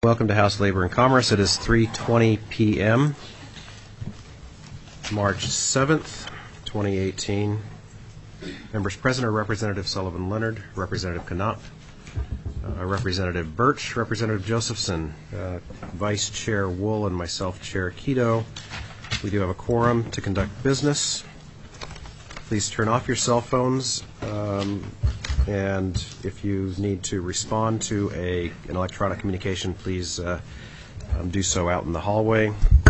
Welcome to House Labor and Commerce. It is 3:20 p.m., March 7th, 2018. Members present are Representative Sullivan Leonard, Representative Knopf, Representative Birch, Representative Josephson, Vice Chair Wool, and myself, Chair Keto. We do have a quorum to conduct business. Please turn off your cell phones, and if you need to respond to an electronic communication, please do so out in the hallway.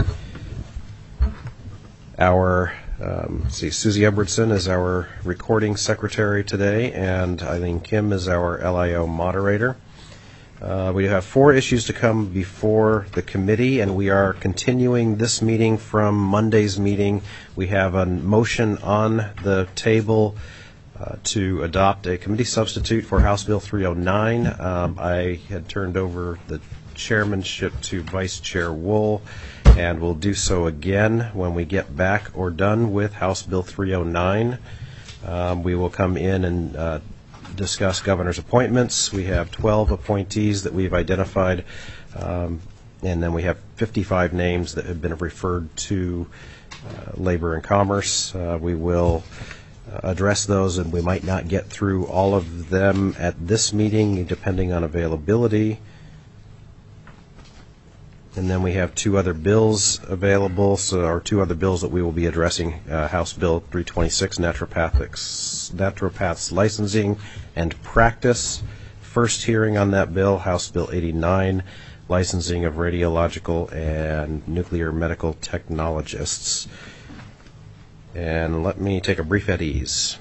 Susie Edwardson is our recording secretary today, and Eileen Kim is our LIO moderator. We have 4 issues to come before the committee, and we are continuing this meeting from Monday's meeting. We have a motion on the table to adopt a committee substitute for House Bill 309. I had turned over the chairmanship to Vice Chair Wool, and will do so again when we get back or done with House Bill 309. We will come in and discuss governor's appointments. We have 12 appointees that we've identified, and then we have 55 names that have been referred to Labor and Commerce. We will address those, and we might not get through all of them at this meeting, depending on availability. And then we have 2 other bills available, or 2 other bills that we will be addressing. House Bill 326, naturopaths licensing and practice. First hearing on that bill. House Bill 89, licensing of radiological and nuclear medical technologists. And let me take a brief at ease.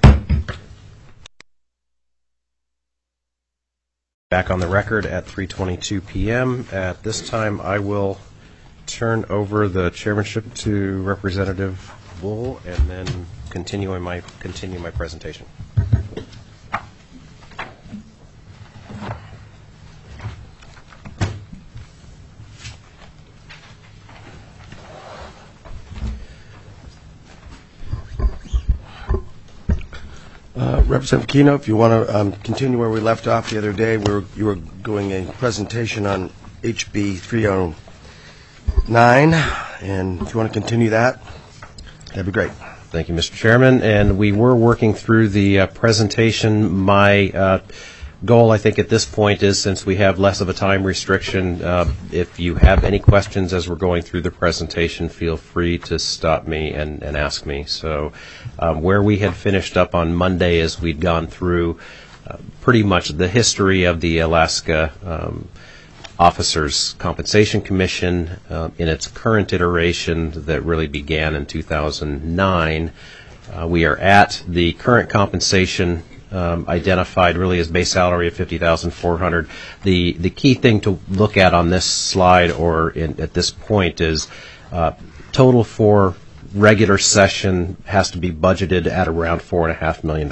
Back on the record at 3:22 p.m. At this time, I will turn over the chairmanship to Representative Wool, and then continue my presentation. Representative Keno, if you want to continue where we left off the other day, you were doing a presentation on HB 309, and if you want to continue that, that'd be great. Thank you, Mr. Chairman. And we were working through the presentation. My goal, I think, at this point is, since we have less of a time restriction, if you have any questions as we're going through the presentation, feel free to stop me and ask me. So where we had finished up on Monday is we'd gone through pretty much the history of the Alaska Officers Compensation Commission in its current iteration that really began in 2009. We are at the current compensation identified really as base salary of $50,400. The key thing to look at on this slide at this point is total for regular session has to be budgeted at around $4.5 million.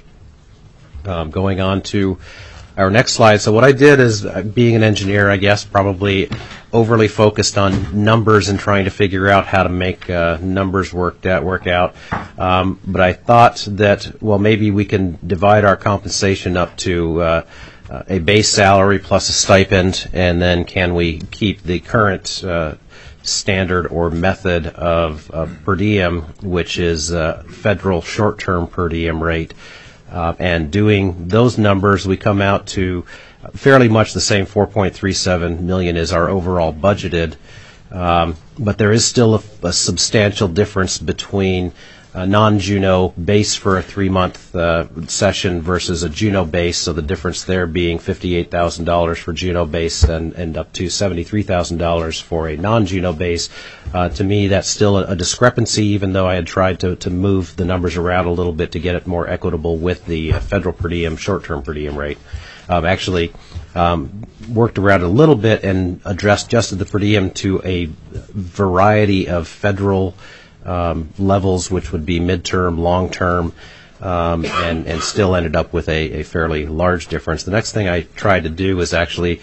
Going on to our next slide. So what I did is, being an engineer, I guess, probably overly focused on numbers and trying to figure out how to make numbers work out. But I thought that, well, maybe we can divide our compensation up to a base salary plus a stipend, and then can we keep the current standard or method of per diem, which is federal short-term per diem rate. And doing those numbers, we come out to fairly much the same $4.37 million is our overall budgeted, but there is still a substantial difference between a non-Juneau base for a 3-month session versus a Juneau base, so the difference there being $58,000 for Juneau base and up to $73,000 for a non-Juneau base. To me, that's still a discrepancy, even though I had tried to move the numbers around a little bit to get it more equitable with the federal per diem, short-term per diem rate. Actually worked around a little bit and adjusted the per diem to a variety of federal levels, which would be midterm, long-term, and still ended up with a fairly large difference. The next thing I tried to do is actually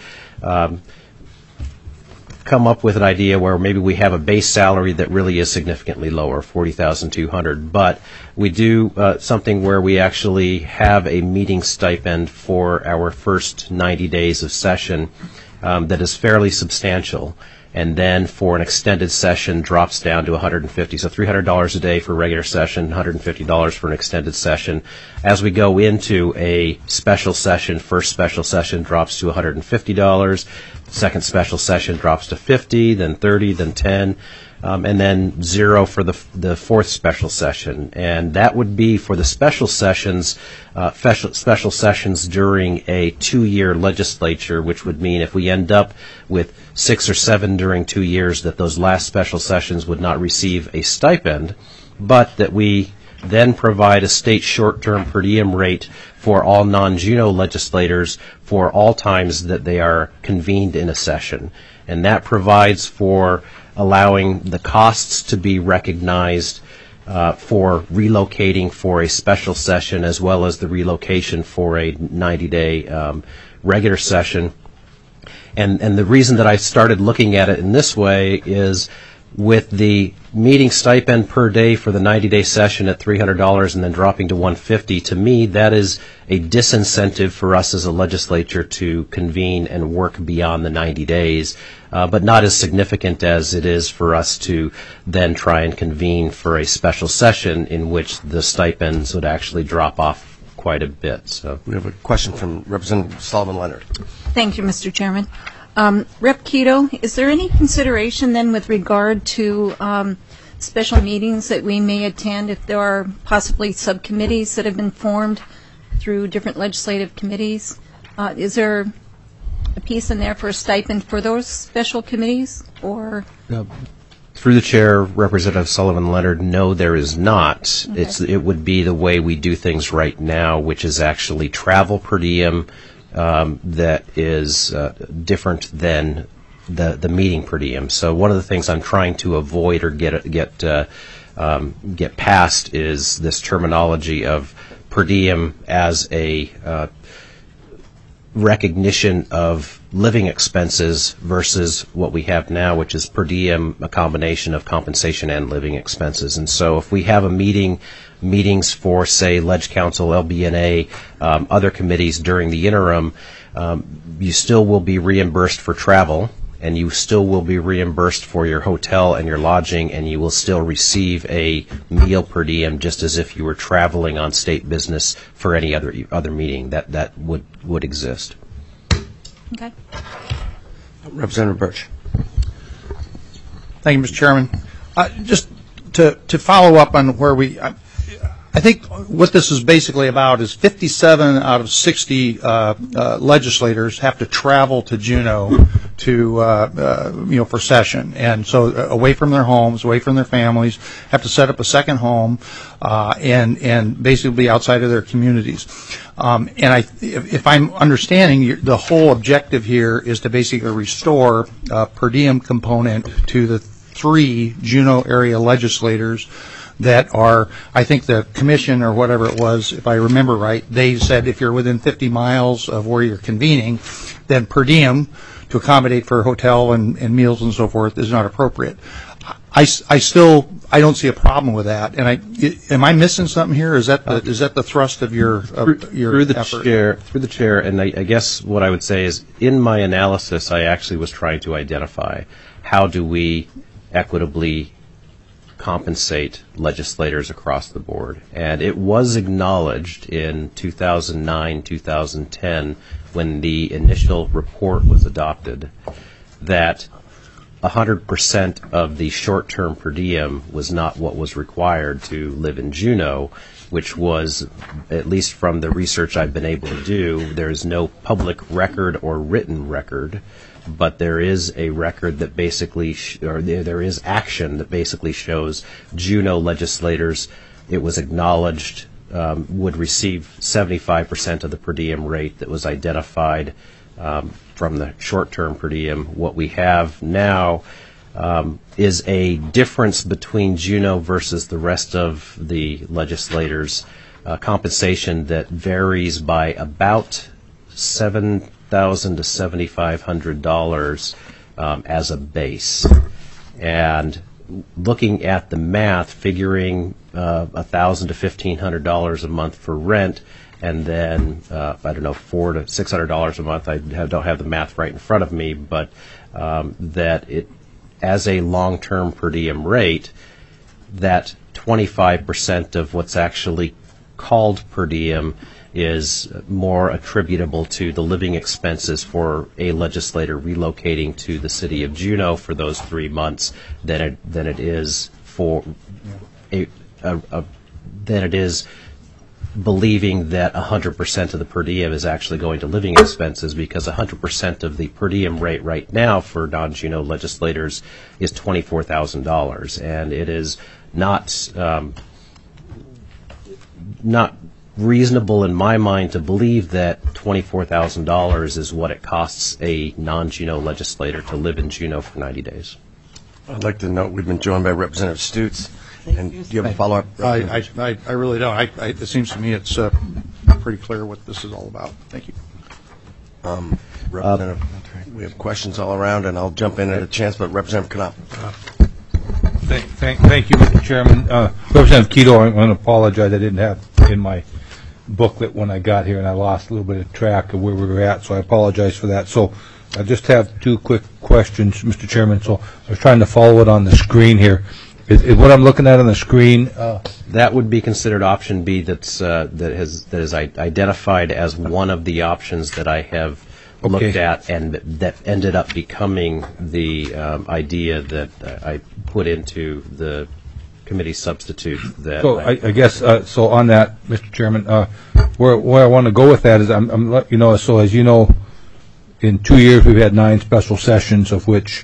come up with an idea where maybe we have a base salary that really is significantly lower, $40,200, but we do something where we actually have a meeting stipend for our first 90 days of session. that is fairly substantial, and then for an extended session drops down to $150. So $300 a day for a regular session, $150 for an extended session. As we go into a special session, first special session drops to $150. Second special session drops to $50, then $30, then $10. And then $0 for the fourth special session, and that would be for the special sessions during a 2-year legislature, which would mean if we end up with 6 or 7 during 2 years, that those last special sessions would not receive a stipend, but that we then provide a state short-term per diem rate for all non-Juneau legislators for all times that they are convened in a session, and that provides for allowing the costs to be recognized for relocating for a special session as well as the relocation for a 90-day regular session. And the reason that I started looking at it in this way is with the meeting stipend per day for the 90-day session at $300 and then dropping to $150, to me that is a disincentive for us as a legislature to convene and work beyond the 90 days, but not as significant as it is for us to then try and convene for a special session in which the stipends would actually drop off quite a bit. So We have a question from Representative Sullivan Leonard. Thank you, Mr. Chairman. Rep. Keto, is there any consideration then with regard to special meetings that we may attend if there are possibly subcommittees that have been formed through different legislative committees? Is there a piece in there for a stipend for those special committees? Or through the chair, Representative Sullivan Leonard, no, there is not. Okay. It would be the way we do things right now, which is actually travel per diem that is different than the meeting per diem. So one of the things I'm trying to avoid or get past is this terminology of per diem as a recognition of living expenses versus what we have now, which is per diem, a combination of compensation and living expenses. And so if we have meetings for, say, Ledge Council, LBNA, other committees during the interim, you still will be reimbursed for travel, and you still will be reimbursed for your hotel and your lodging, and you will still receive a meal per diem just as if you were traveling on state business for any other meeting. That would exist. okay. Representative Birch. Thank you, Mr. Chairman. Just to follow up on where I think what this is basically about is 57 out of 60 legislators have to travel to Juneau for session, and so away from their homes, away from their families, have to set up a second home, and basically be outside of their communities. And if I'm understanding, the whole objective here is to basically restore per diem component to the 3 Juneau area legislators that are, I think the commission or whatever it was, if I remember right, they said if you're within 50 miles of where you're convening, then per diem to accommodate for hotel and meals and so forth is not appropriate. I don't see a problem with that. And am I missing something here? Is that the thrust of your effort? Through the chair, and I guess what I would say is in my analysis, I actually was trying to identify how do we equitably compensate legislators across the board. And it was acknowledged in 2009, 2010, when the initial report was adopted, that 100% of the short-term per diem was not what was required to live in Juneau, which was, at least from the research I've been able to do, there is no public record or written record, but there is a record that basically, there is action that basically shows Juneau legislators, it was acknowledged, would receive 75% of the per diem rate that was identified from the short-term per diem. What we have now is a difference between Juneau versus the rest of the legislators' compensation that varies by about $7,000 to $7,500 as a base. And looking at the math, figuring $1,000 to $1,500 a month for rent, and then I don't know, $400 to $600 a month. I don't have the math right in front of me, but that it, as a long-term per diem rate, that 25% of what's actually called per diem is more attributable to the living expenses for a legislator relocating to the city of Juneau for those 3 months than it is for than it is believing that 100% of the per diem is actually going to living expenses, because 100% of the per diem rate right now for non-Juneau legislators is $24,000, and it is not reasonable in my mind to believe that $24,000 is what it costs a non-Juneau legislator to live in Juneau for 90 days. I'd like to note we've been joined by Representative Stutes. And do you have a follow-up? I really don't. It seems to me it's pretty clear what this is all about. Thank you. Representative, we have questions all around, and I'll jump in at a chance, but Representative Knopp. Thank you, Mr. Chairman. Representative Quito, I want to apologize. I didn't have in my booklet when I got here, and I lost a little bit of track of where we were at, so I apologize for that. So I just have two quick questions, Mr. Chairman. So I was trying to follow it on the screen here. Is what I'm looking at on the screen? That would be considered option B. That is identified as one of the options that I have looked at, and that ended up becoming the idea that I put into the committee substitute. That so I guess so on that, Mr. Chairman, where I want to go with that is I'm let you know. So as you know, in 2 years we've had 9 special sessions, of which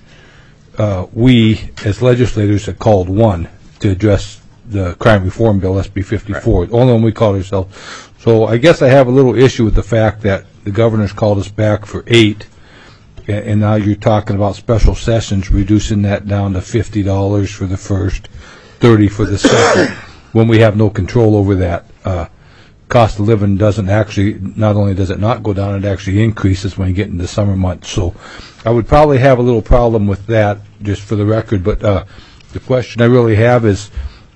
we, as legislators, have called one to address the crime reform bill, SB 54. Right. The only one we called ourselves. So I guess I have a little issue with the fact that the governor's called us back for 8, and now you're talking about special sessions, reducing that down to $50 for the first, $30 for the second, when we have no control over that. Cost of living doesn't actually, not only does it not go down, it actually increases when you get into summer months. So I would probably have a little problem with that, just for the record. But the question I really have is,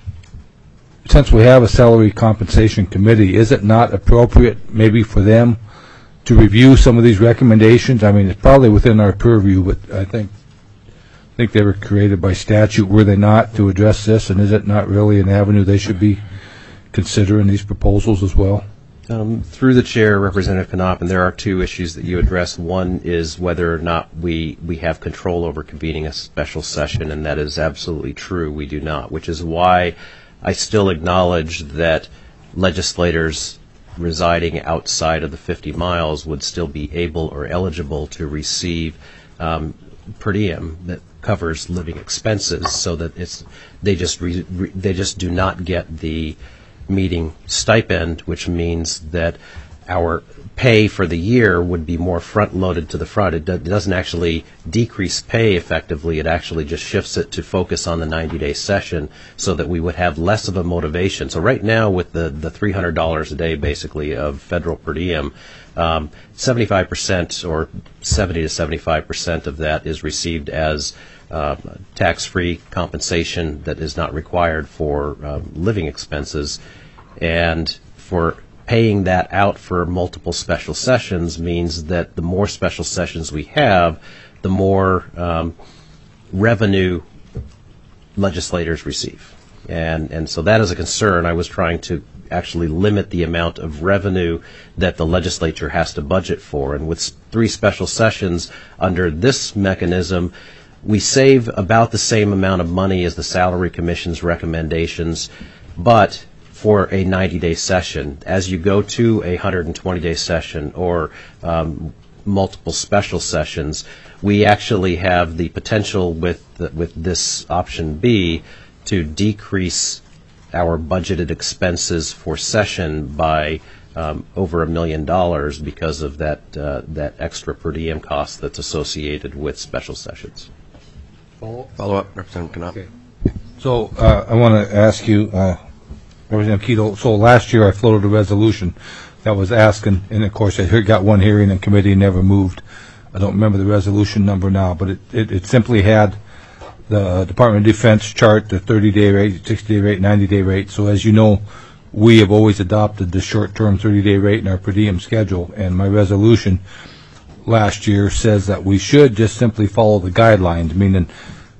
since we have a salary compensation committee, is it not appropriate maybe for them to review some of these recommendations? I mean, it's probably within our purview, but I think they were created by statute, were they not, to address this? And is it not really an avenue they should be considering these proposals as well? Through the chair, Representative Knopp, and there are 2 issues that you address. One is whether or not we have control over convening a special session, and that is absolutely true. We do not, which is why I still acknowledge that legislators residing outside of the 50 miles would still be able or eligible to receive per diem that covers living expenses, so that they just do not get the meeting stipend, which means that our pay for the year would be more front-loaded to the front. It doesn't actually decrease pay effectively. It actually just shifts it to focus on the 90-day session, so that we would have less of a motivation. So right now, with the $300 a day, basically, of federal per diem, 75% or 70 to 75% of that is received as tax-free compensation that is not required for living expenses, and for paying that out for multiple special sessions means that the more special sessions we have, the more revenue legislators receive. And so that is a concern. I was trying to actually limit the amount of revenue that the legislature has to budget for. And with 3 special sessions under this mechanism, we save about the same amount of money as the Salary Commission's recommendations, but for a 90-day session. As you go to a 120-day session or multiple special sessions, we actually have the potential with this option B to decrease our budgeted expenses for session by over $1 million because of that extra per diem cost that's associated with special sessions. Follow up, Representative Knopp. Okay. So I want to ask you, Representative Quito, so last year I floated a resolution that was asking, and of course I got one hearing in committee and never moved. I don't remember the resolution number now, but it simply had the Department of Defense chart, the 30-day rate, 60-day rate, 90-day rate. So as you know, we have always adopted the short-term 30-day rate in our per diem schedule, and my resolution last year says that we should just simply follow the guidelines, meaning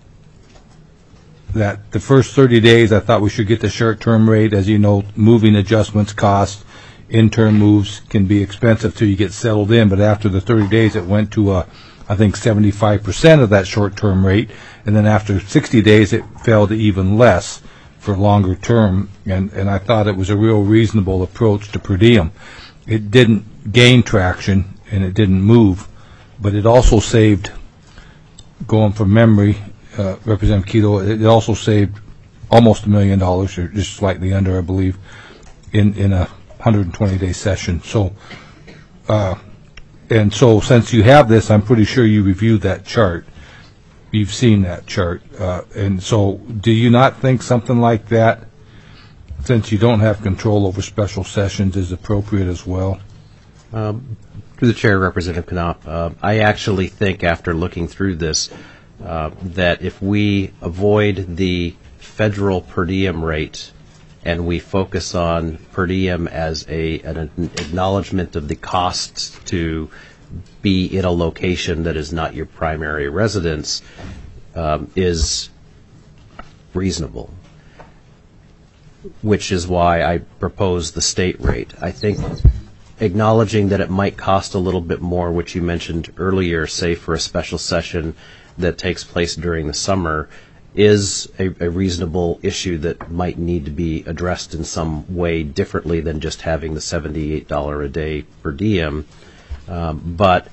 that the first 30 days I thought we should get the short-term rate. As you know, moving adjustments cost, intern moves can be expensive till you get settled in, but after the 30 days it went to I think 75% of that short-term rate, and then after 60 days it fell to even less for longer term, and I thought it was a real reasonable approach to per diem. It didn't gain traction and it didn't move, but it also saved, going from memory, Representative Keto, it also saved almost $1 million, or just slightly under, I believe, in a 120-day session. So, and so since you have this, I'm pretty sure you reviewed that chart. You've seen that chart. And so do you not think something like that, since you don't have control over special sessions, is appropriate as well? Through the chair, Representative Knopp, I actually think after looking through this that if we avoid the federal per diem rate and we focus on per diem as an acknowledgement of the costs to be in a location that is not your primary residence, is reasonable, which is why I propose the state rate. I think acknowledging that it might cost a little bit more, which you mentioned earlier, say for a special session that takes place during the summer, is a reasonable issue that might need to be addressed in some way differently than just having the $78 a day per diem. But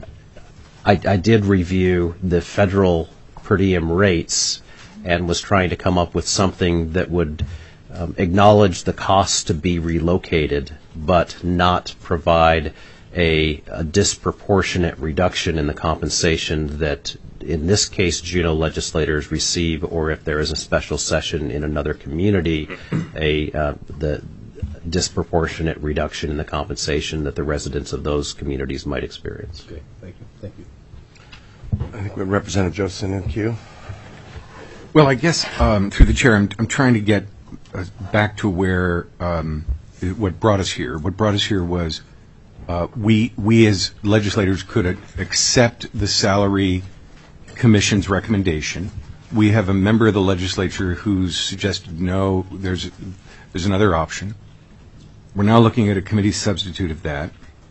I did review the federal per diem rates and was trying to come up with something that would acknowledge the cost to be relocated, but not provide a disproportionate reduction in the compensation that, in this case, Juneau legislators receive, or if there is a special session in another community, the disproportionate reduction in the compensation that the residents of those communities might experience. Okay, thank you. Thank you. I think we have Representative Josephson in queue. Well, I guess through the chair, I'm trying to get back to where what brought us here. What brought us here was we as legislators could accept the salary commission's recommendation. We have a member of the legislature who's suggested no, there's another option. We're now looking at a committee substitute of that.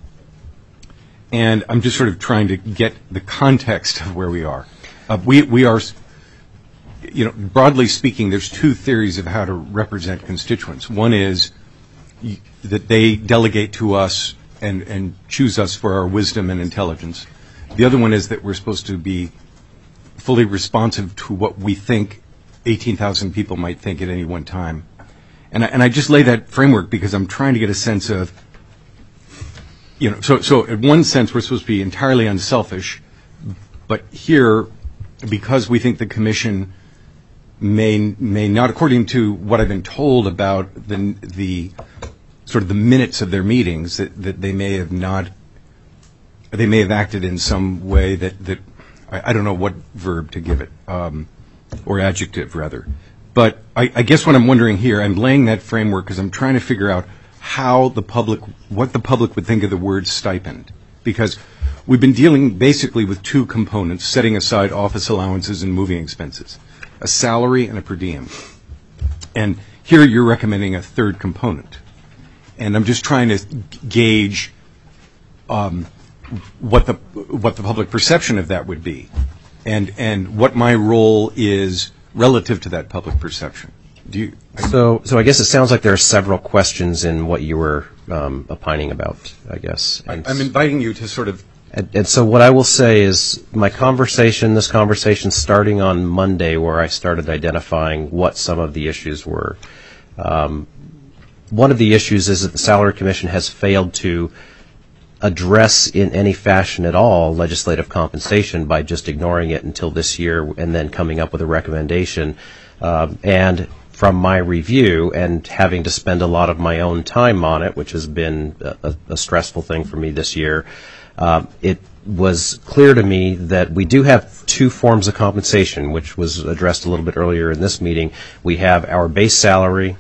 And I'm just sort of trying to get the context of where we are. We are, broadly speaking, there's two theories of how to represent constituents. One is that they delegate to us and choose us for our wisdom and intelligence. The other one is that we're supposed to be fully responsive to what we think 18,000 people might think at any one time. And I just lay that framework because I'm trying to get a sense of, so in one sense we're supposed to be entirely unselfish, but here, because we think the commission may not, according to what I've been told about the sort of the minutes of their meetings, that they may have acted in some way that I don't know what verb to give it, or adjective rather. But I guess what I'm wondering here, I'm laying that framework because I'm trying to figure out what the public would think of the word stipend. Because we've been dealing basically with two components, setting aside office allowances and moving expenses, a salary and a per diem. And here you're recommending a third component. And I'm just trying to gauge what the public perception of that would be, and what my role is relative to that public perception. So I guess it sounds like there are several questions in what you were opining about, I guess. I'm inviting you to sort of... And so what I will say is this conversation starting on Monday, where I started identifying what some of the issues were. One of the issues is that the Salary Commission has failed to address in any fashion at all legislative compensation by just ignoring it until this year and then coming up with a recommendation. And from my review and having to spend a lot of my own time on it, which has been a stressful thing for me this year, it was clear to me that we do have two forms of compensation, which was addressed a little bit earlier in this meeting. We have our base salary,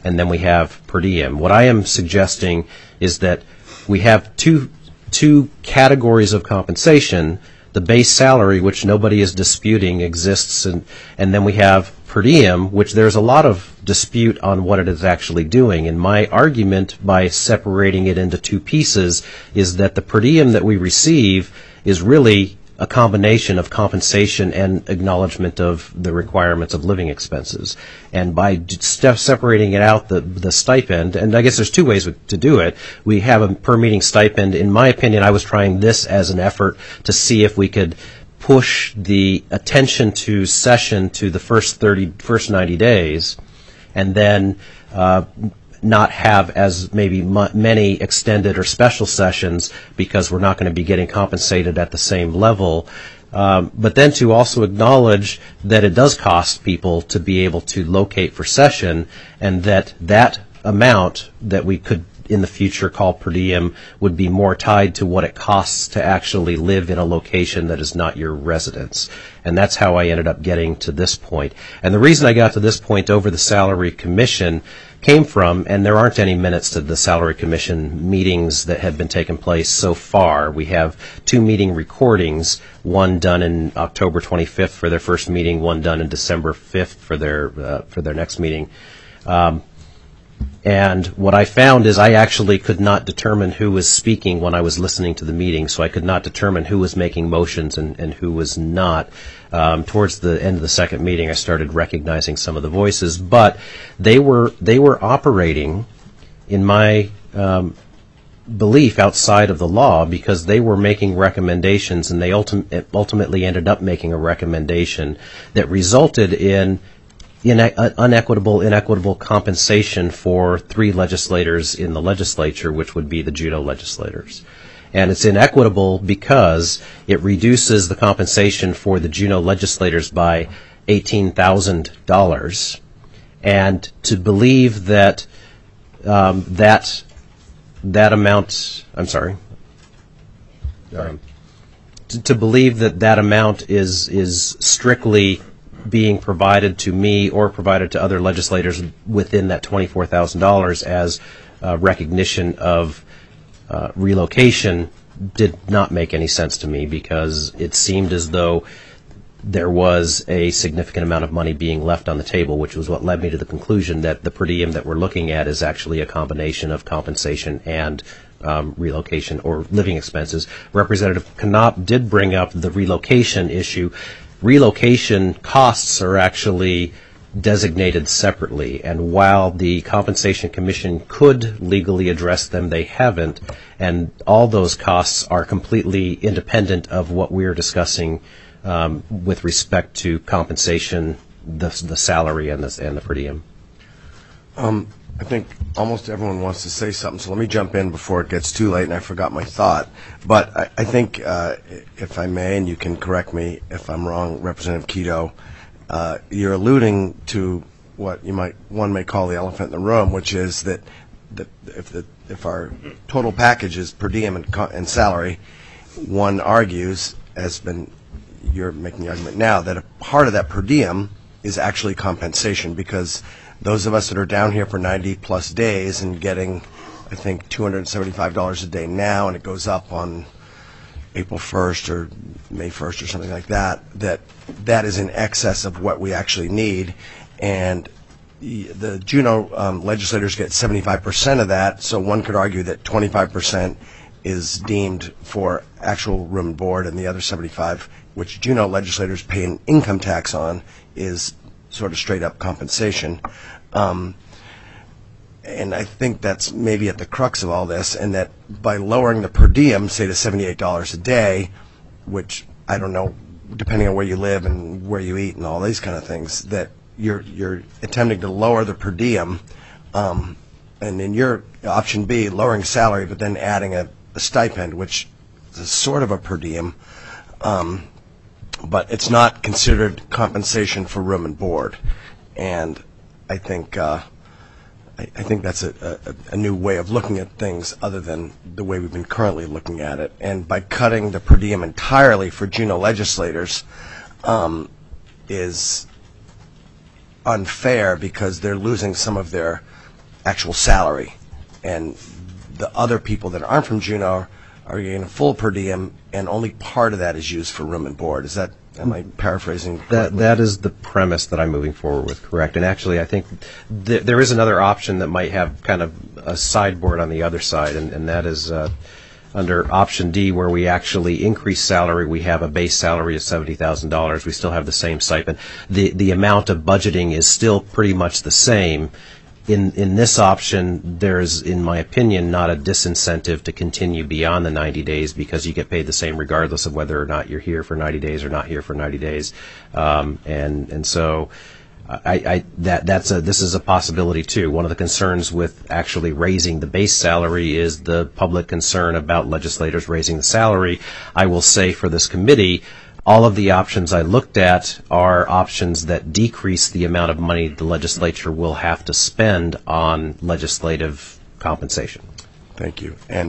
and then we have per diem. What I am suggesting is that we have two categories of compensation: the base salary, which nobody is disputing exists, and then we have per diem, which there's a lot of dispute on what it is actually doing. And my argument by separating it into two pieces is that the per diem that we receive is really a combination of compensation and acknowledgement of the requirements of living expenses. And by separating it out, the stipend, and I guess there's two ways to do it. We have a per meeting stipend. In my opinion, I was trying this as an effort to see if we could push the attention to session to the first 90 days, and then not have as maybe many extended or special sessions, because we're not going to be getting compensated at the same level. But then to also acknowledge that it does cost people to be able to locate for session, and that amount that we could in the future call per diem would be more tied to what it costs to actually live in a location that is not your residence. And that's how I ended up getting to this point. And the reason I got to this point over the Salary Commission came from, and there aren't any minutes to the Salary Commission meetings that have been taking place so far. We have 2 meeting recordings, one done in October 25th for their first meeting, one done in December 5th for their next meeting. And what I found is I actually could not determine who was speaking when I was listening to the meeting, so I could not determine who was making motions and who was not. Towards the end of the second meeting, I started recognizing some of the voices, but they were operating, in my belief, outside of the law, because they were making recommendations, and they ultimately ended up making a recommendation that resulted in inequitable compensation for 3 legislators in the legislature, which would be the Juneau legislators. And it's inequitable because it reduces the compensation for the Juneau legislators by $18,000. And to believe that that amount, I'm sorry, to believe that amount is strictly being provided to me or provided to other legislators within that $24,000 as recognition of relocation did not make any sense to me, because it seemed as though there was a significant amount of money being left on the table, which was what led me to the conclusion that the per diem that we're looking at is actually a combination of compensation and relocation or living expenses. Representative Knopp did bring up the relocation issue. Relocation costs are actually designated separately, and while the Compensation Commission could legally address them, they haven't, and all those costs are completely independent of what we're discussing with respect to compensation, the salary, and the per diem. I think almost everyone wants to say something, so let me jump in before it gets too late and I forgot my thought. But I think, if I may, and you can correct me if I'm wrong, Representative Quito, you're alluding to what one may call the elephant in the room, which is that if our total package is per diem and salary, one argues, you're making the argument now, that a part of that per diem is actually compensation, because those of us that are down here for 90-plus days and getting, I think, $275 a day now, and it goes up on April 1st or May 1st or something like that, that is in excess of what we actually need. And the Juneau legislators get 75% of that, so one could argue that 25% is deemed for actual room and board, and the other 75, which Juneau legislators pay an income tax on, is sort of straight-up compensation. And I think that's maybe at the crux of all this, and that by lowering the per diem, say to $78 a day, which I don't know, depending on where you live and where you eat and all these kind of things, that you're attempting to lower the per diem, and in your option B, lowering salary, but then adding a stipend, which is a sort of a per diem, but it's not considered compensation for room and board. And I think that's a new way of looking at things other than the way we've been currently looking at it. And by cutting the per diem entirely for Juneau legislators is unfair, because they're losing some of their actual salary, and the other people that aren't from Juneau are getting a full per diem, and only part of that is used for room and board. Am I paraphrasing correctly? That is the premise that I'm moving forward with, correct. And actually, I think there is another option that might have kind of a sideboard on the other side, and that is under option D, where we actually increase salary. We have a base salary of $70,000. We still have the same stipend. The amount of budgeting is still pretty much the same. In this option, there's, in my opinion, not a disincentive to continue beyond the 90 days because you get paid the same regardless of whether or not you're here for 90 days or not here for 90 days. And so this is a possibility too. One of the concerns with actually raising the base salary is the public concern about legislators raising the salary. I will say for this committee, all of the options I looked at are options that decrease the amount of money the legislature will have to spend on legislative compensation. Thank you. And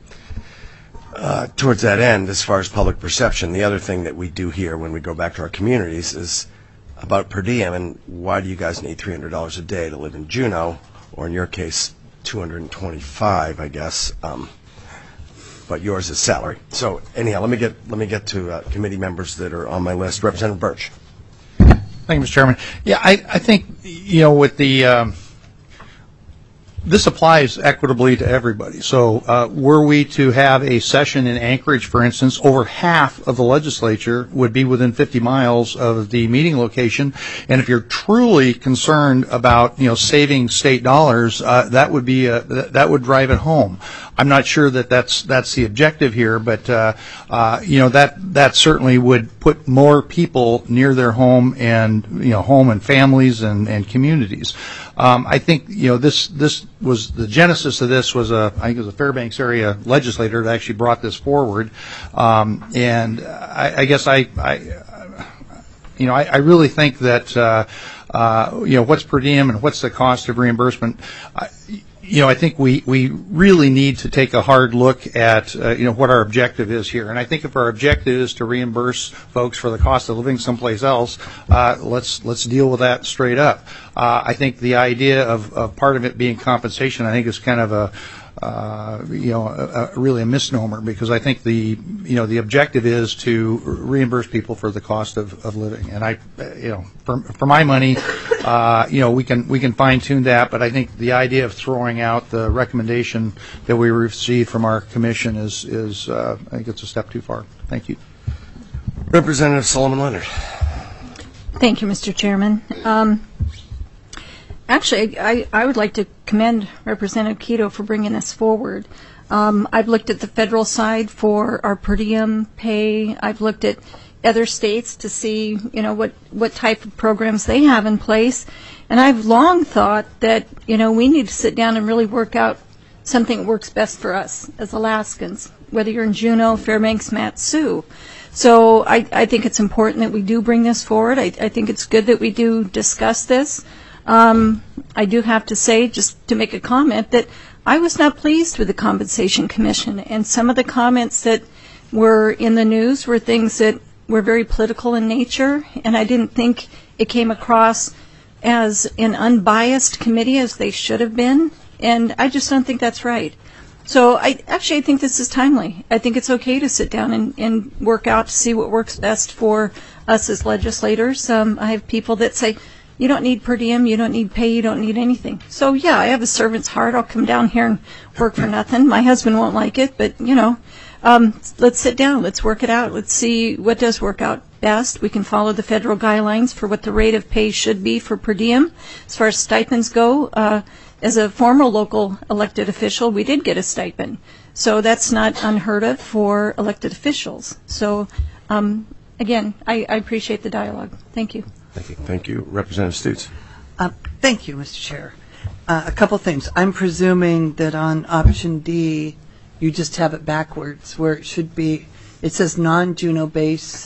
towards that end, as far as public perception, the other thing that we do here when we go back to our communities is about per diem, and why do you guys need $300 a day to live in Juneau, or in your case, $225, I guess. But yours is salary. So anyhow, let me get to committee members that are on my list. Representative Birch. Thank you, Mr. Chairman. Yeah, I think, with the this applies equitably to everybody. So were we to have a session in Anchorage, for instance, over half of the legislature would be within 50 miles of the meeting location. And if you're truly concerned about, saving state dollars, that would be that would drive it home. I'm not sure that that's the objective here, but that certainly would put more people near their home and home and families and communities. I think this was the genesis of this was I think it was a Fairbanks area legislator that actually brought this forward, and I guess I really think that what's per diem and what's the cost of reimbursement. I think we really need to take a hard look at what our objective is here. And I think if our objective is to reimburse folks for the cost of living someplace else, let's deal with that straight up. I think the idea of part of it being compensation, I think, is kind of really a misnomer, because I think the objective is to reimburse people for the cost of living. And for my money, we can fine tune that, but I think the idea of throwing out the recommendation that we received from our commission is I think it's a step too far. Thank you. Representative Solomon Leonard. Thank you, Mr. Chairman. Actually, I would like to commend Representative Quito for bringing this forward. I've looked at the federal side for our per diem pay. I've looked at other states to see, what type of programs they have in place. And I've long thought that, we need to sit down and really work out something that works best for us as Alaskans, whether you're in Juneau, Fairbanks, Mat-Su. So I think it's important that we do bring this forward. I think it's good that we do discuss this. I do have to say, just to make a comment, that I was not pleased with the Compensation Commission, and some of the comments that were in the news were things that were very political in nature, and I didn't think it came across as an unbiased committee as they should have been, and I just don't think that's right. So I think this is timely. I think it's okay to sit down and work out to see what works best for us as legislators. I have people that say, you don't need per diem, you don't need pay, you don't need anything. So, yeah, I have a servant's heart. I'll come down here and work for nothing. My husband won't like it, but, let's sit down. Let's work it out. Let's see what does work out best. We can follow the federal guidelines for what the rate of pay should be for per diem. As far as stipends go, as a former local elected official, we did get a stipend. So that's not unheard of for elected officials. So, again, I appreciate the dialogue. Thank you. Thank you. Representative Stutes. Thank you, Mr. Chair. A couple things. I'm presuming that on option D, you just have it backwards, where it should be, it says non-Juneau base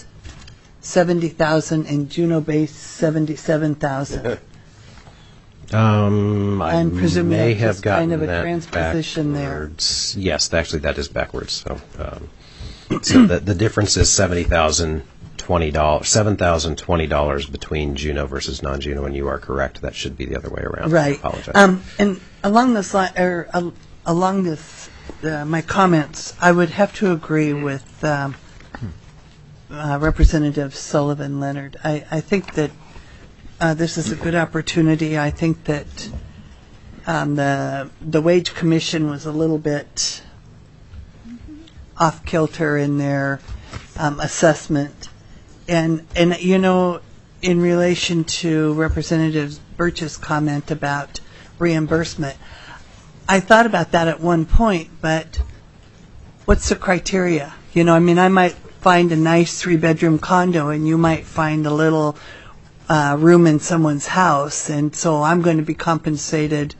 70,000 and Juneau base 77,000. I presuming may that's have just gotten kind of a that transposition backwards. There. Yes, actually that is backwards. So the difference is 70,000 $7,020 between Juneau versus non-Juneau, and you are correct. That should be the other way around. Right. I apologize. And along this my comments, I would have to agree with Representative Sullivan Leonard. I think that this is a good opportunity. I think that the Wage Commission was a little bit off kilter in their assessment, and in relation to Representative Birch's comment about reimbursement, I thought about that at one point, but what's the criteria? I might find a nice 3-bedroom condo, and you might find a little room in someone's house, and so I'm going to be compensated,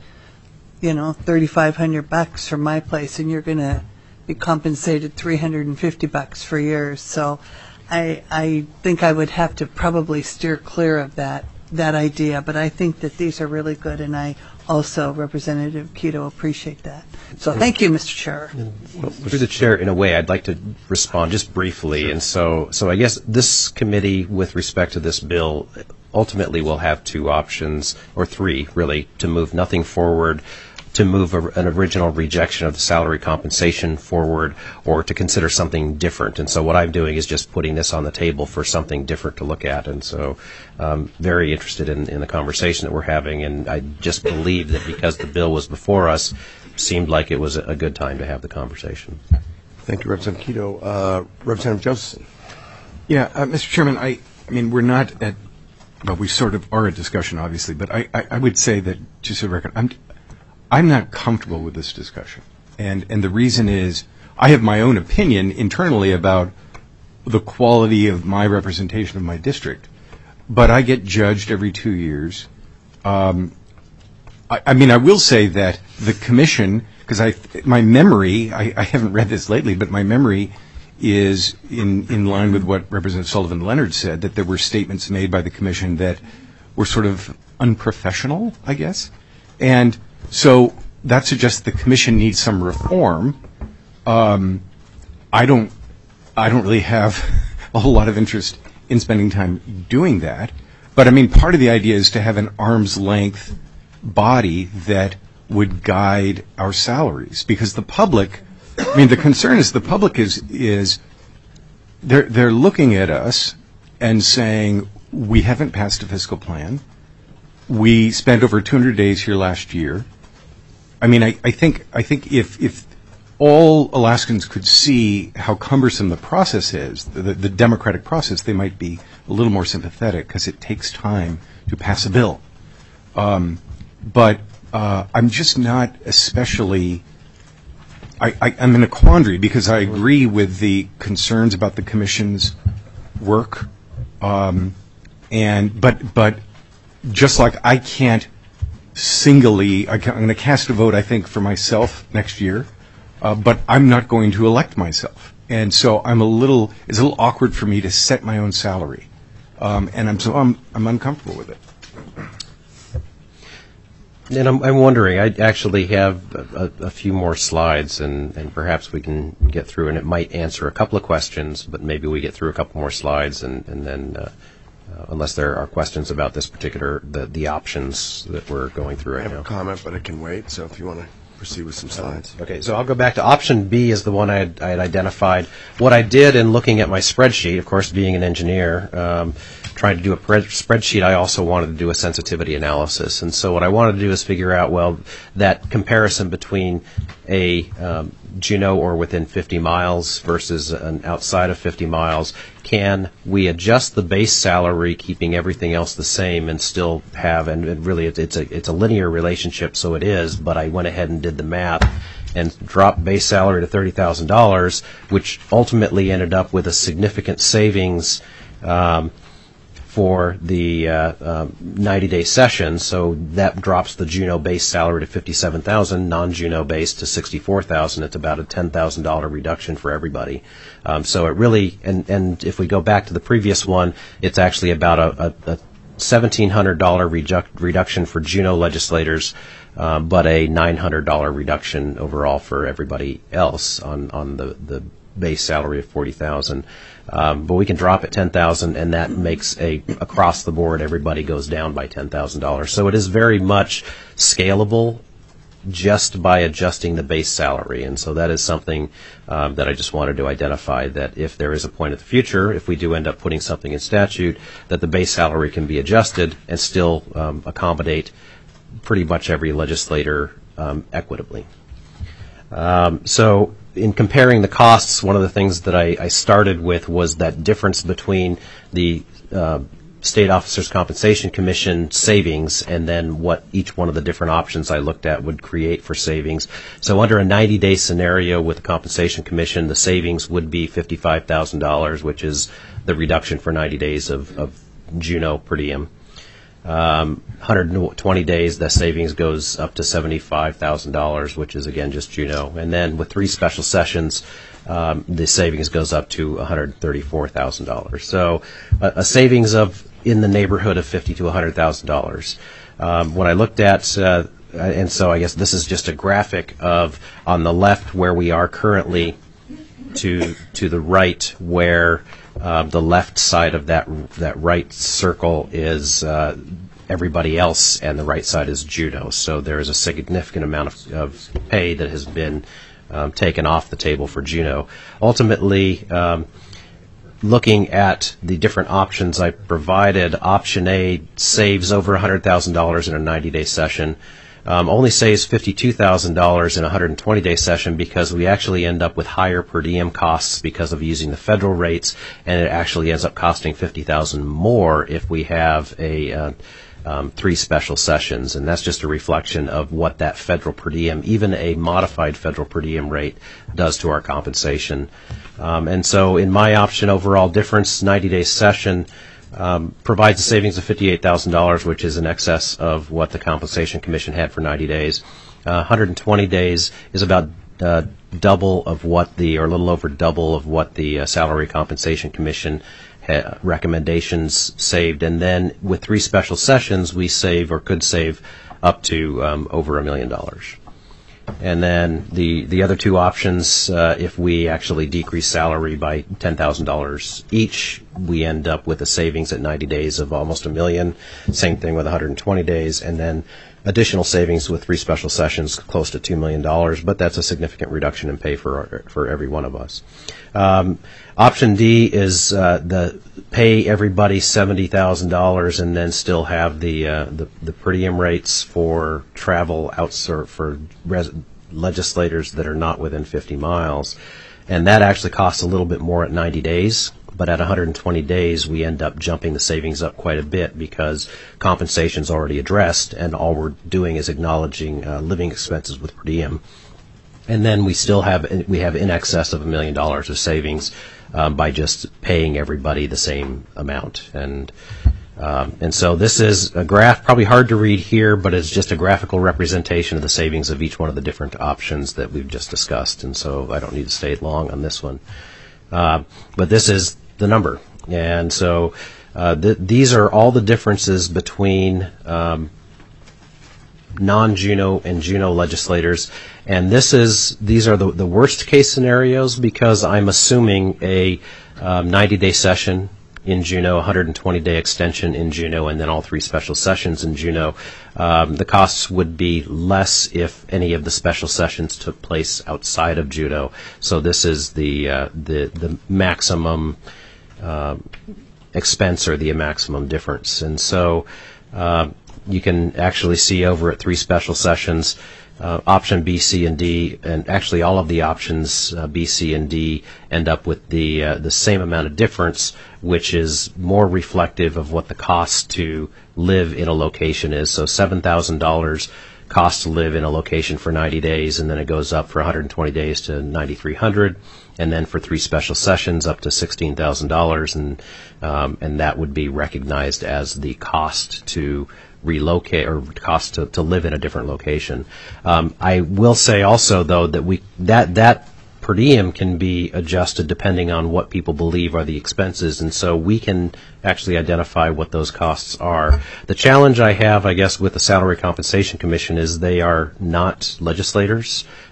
$3,500 for my place, and you're going to be compensated $350 for yours. So I think I would have to probably steer clear of that idea, but I think that these are really good, and I also, Representative Keto, appreciate that. So thank you, Mr. Chair. Through the chair, in a way, I'd like to respond just briefly. And so I guess this committee, with respect to this bill, ultimately will have two options, or three, really, to move nothing forward, to move an original rejection of the salary compensation forward, or to consider something different. And so what I'm doing is just putting this on the table for something different to look at. And so very interested in the conversation that we're having, and I just believe that because the bill was before us, seemed like it was a good time to have the conversation. Thank you, Representative Keto. Representative Josephson. Yeah, Mr. Chairman, I mean, we're not at, well, we sort of are at discussion, obviously, but I would say that, just for the record, I'm not comfortable with this discussion. And the reason is I have my own opinion internally about the quality of my representation of my district, but I get judged every 2 years. I mean, I will say that the commission, because my memory, I haven't read this lately, but my memory is in line with what Representative Sullivan Leonard said, that there were statements made by the commission that were sort of unprofessional, I guess. And so that suggests the commission needs some reform. I don't really have a whole lot of interest in spending time doing that. But I mean, part of the idea is to have an arm's length body that would guide our salaries, because the public, I mean, the concern is the public is they're looking at us and saying, we haven't passed a fiscal plan. We spent over 200 days here last year. I mean, I think if all Alaskans could see how cumbersome the process is, the democratic process, they might be a little more sympathetic, because it takes time to pass a bill. But I'm just not especially, I'm in a quandary, because I agree with the concerns about the commission's work, but just like I can't singly, I'm going to cast a vote, I think, for myself next year, but I'm not going to elect myself. And so it's a little awkward for me to set my own salary. And I'm uncomfortable with it. And I'm wondering, I actually have a few more slides, and perhaps we can get through, and it might answer a couple of questions, but maybe we get through a couple more slides, and then unless there are questions about this particular, the options that we're going through right now. I have a comment, but it can wait, so if you want to proceed with some slides. Okay, so I'll go back to option B is the one I had identified. What I did in looking at my spreadsheet, of course, being an engineer, trying to do a spreadsheet, I also wanted to do a sensitivity analysis. And so what I wanted to do is figure out, well, that comparison between a Juneau or within 50 miles versus an outside of 50 miles, can we adjust the base salary, keeping everything else the same, and still have, and really it's a linear relationship, so it is, but I went ahead and did the math and dropped base salary to $30,000, which ultimately ended up with a significant savings for the 90-day session. So that drops the Juneau base salary to $57,000, non-Juneau base to $64,000. It's about a $10,000 reduction for everybody. So it really, and if we go back to the previous one, it's actually about a $1,700 reduction for Juneau legislators, but a $900 reduction overall for everybody else on the base salary of $40,000. But we can drop it $10,000, and that makes across the board, everybody goes down by $10,000. So it is very much scalable just by adjusting the base salary. And so that is something that I just wanted to identify, that if there is a point in the future, if we do end up putting something in statute, that the base salary can be adjusted and still accommodate pretty much every legislator equitably. So in comparing the costs, one of the things that I started with was that difference between the State Officers Compensation Commission savings and then what each one of the different options I looked at would create for savings. So under a 90-day scenario with the Compensation Commission, the savings would be $55,000, which is the reduction for 90 days of Juneau per diem. 120 days, the savings goes up to $75,000, which is, again, just Juneau. And then with 3 special sessions, the savings goes up to $134,000. So a savings of in the neighborhood of $50,000 to $100,000. When I looked at, and so I guess this is just a graphic of on the left where we are currently to the right where the left side of that right circle is everybody else, and the right side is Juneau. So there is a significant amount of pay that has been taken off the table for Juneau. Ultimately, looking at the different options I provided, Option A saves over $100,000 in a 90-day session. Only saves $52,000 in a 120-day session because we actually end up with higher per diem costs because of using the federal rates, and it actually ends up costing $50,000 more if we have a 3 special sessions, and that's just a reflection of what that federal per diem, even a modified federal per diem rate, does to our compensation. And so in my option overall difference, 90-day session provides a savings of $58,000, which is in excess of what the Compensation Commission had for 90 days. 120 days is about double of what or a little over double of what the Salary Compensation Commission recommendations saved. And then with 3 special sessions, we save or could save up to over $1 million. And then the other 2 options, if we actually decrease salary by $10,000 each, we end up with a savings at 90 days of almost $1 million. Same thing with 120 days, and then additional savings with 3 special sessions, close to $2 million. But that's a significant reduction in pay for every one of us. Option D is the pay everybody $70,000 and then still have the per diem rates for travel for legislators that are not within 50 miles. And that actually costs a little bit more at 90 days. But at 120 days, we end up jumping the savings up quite a bit because compensation is already addressed, and all we're doing is acknowledging living expenses with per diem. And then we have in excess of $1 million of savings by just paying everybody the same amount. And so this is a graph, probably hard to read here, but it's just a graphical representation of the savings of each one of the different options that we've just discussed. And so I don't need to stay long on this one. But this is the number. And so these are all the differences between non-Juneau and Juneau legislators. And these are the worst case scenarios because I'm assuming a 90-day session in Juneau, 120-day extension in Juneau, and then all 3 special sessions in Juneau. The costs would be less if any of the special sessions took place outside of Juneau. So this is the maximum expense or the maximum difference. And so you can actually see over at 3 special sessions, option B, C, and D, and actually all of the options B, C, and D end up with the same amount of difference, which is more reflective of what the cost to live in a location is. So $7,000 cost to live in a location for 90 days, and then it goes up for 120 days to $9,300, and then for 3 special sessions up to $16,000, and that would be recognized as the cost to relocate or cost to live in a different location. I will say also though that that per diem can be adjusted depending on what people believe are the expenses, and so we can actually identify what those costs are. The challenge I have, I guess, with the Salary Compensation Commission is they are not legislators.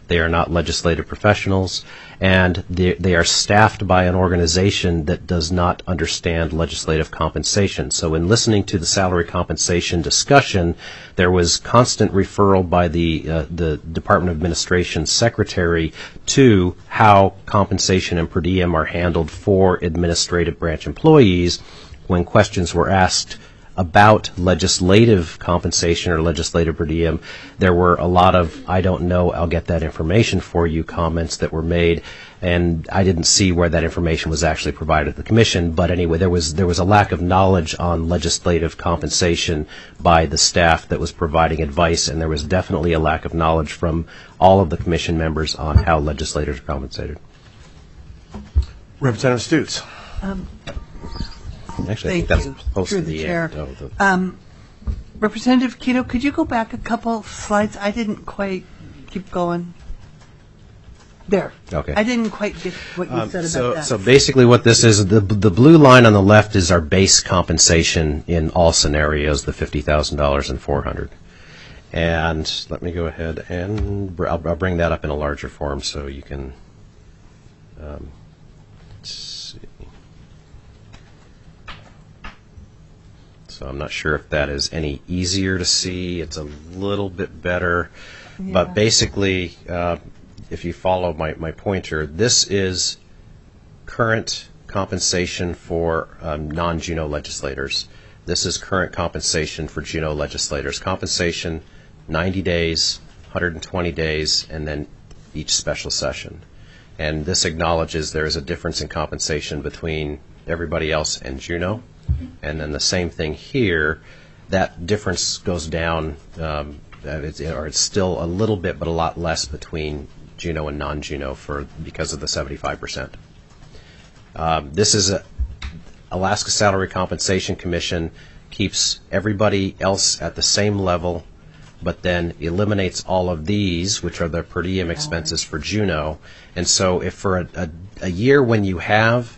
They are not legislative professionals, and they are staffed by an organization that does not understand legislative compensation. So in listening to the salary compensation discussion, there was constant referral by the Department of Administration secretary to how compensation and per diem are handled for administrative branch employees. When questions were asked about legislative compensation or legislative per diem, there were a lot of, I don't know, I'll get that information for you comments that were made, and I didn't see where that information was actually provided to the commission. But anyway, there was a lack of knowledge on legislative compensation by the staff that was providing advice, and there was definitely a lack of knowledge from all of the commission members on how legislators are compensated. Representative Stutes. Actually, Thank I think you, that's close through to the the chair. end. of the- Representative Keto, could you go back a couple slides? I didn't quite keep going. There. Okay. I didn't quite get what you said about that. So basically what this is, the blue line on the left is our base compensation in all scenarios, the $50,000 and $400. And let me go ahead and I'll bring that up in a larger form so you can let's see. So I'm not sure if that is any easier to see. It's a little bit better. Yeah. But basically, if you follow my pointer, this is current compensation for non-Juneau legislators. This is current compensation for Juneau legislators. Compensation, 90 days, 120 days, and then each special session. And this acknowledges there is a difference in compensation between everybody else and Juneau. And then the same thing here, that difference goes down, it's still a little bit, but a lot less between Juneau and non-Juneau because of the 75%. This is Alaska Salary Compensation Commission keeps everybody else at the same level, but then eliminates all of these, which are the per diem expenses for Juneau. And so if for a year when you have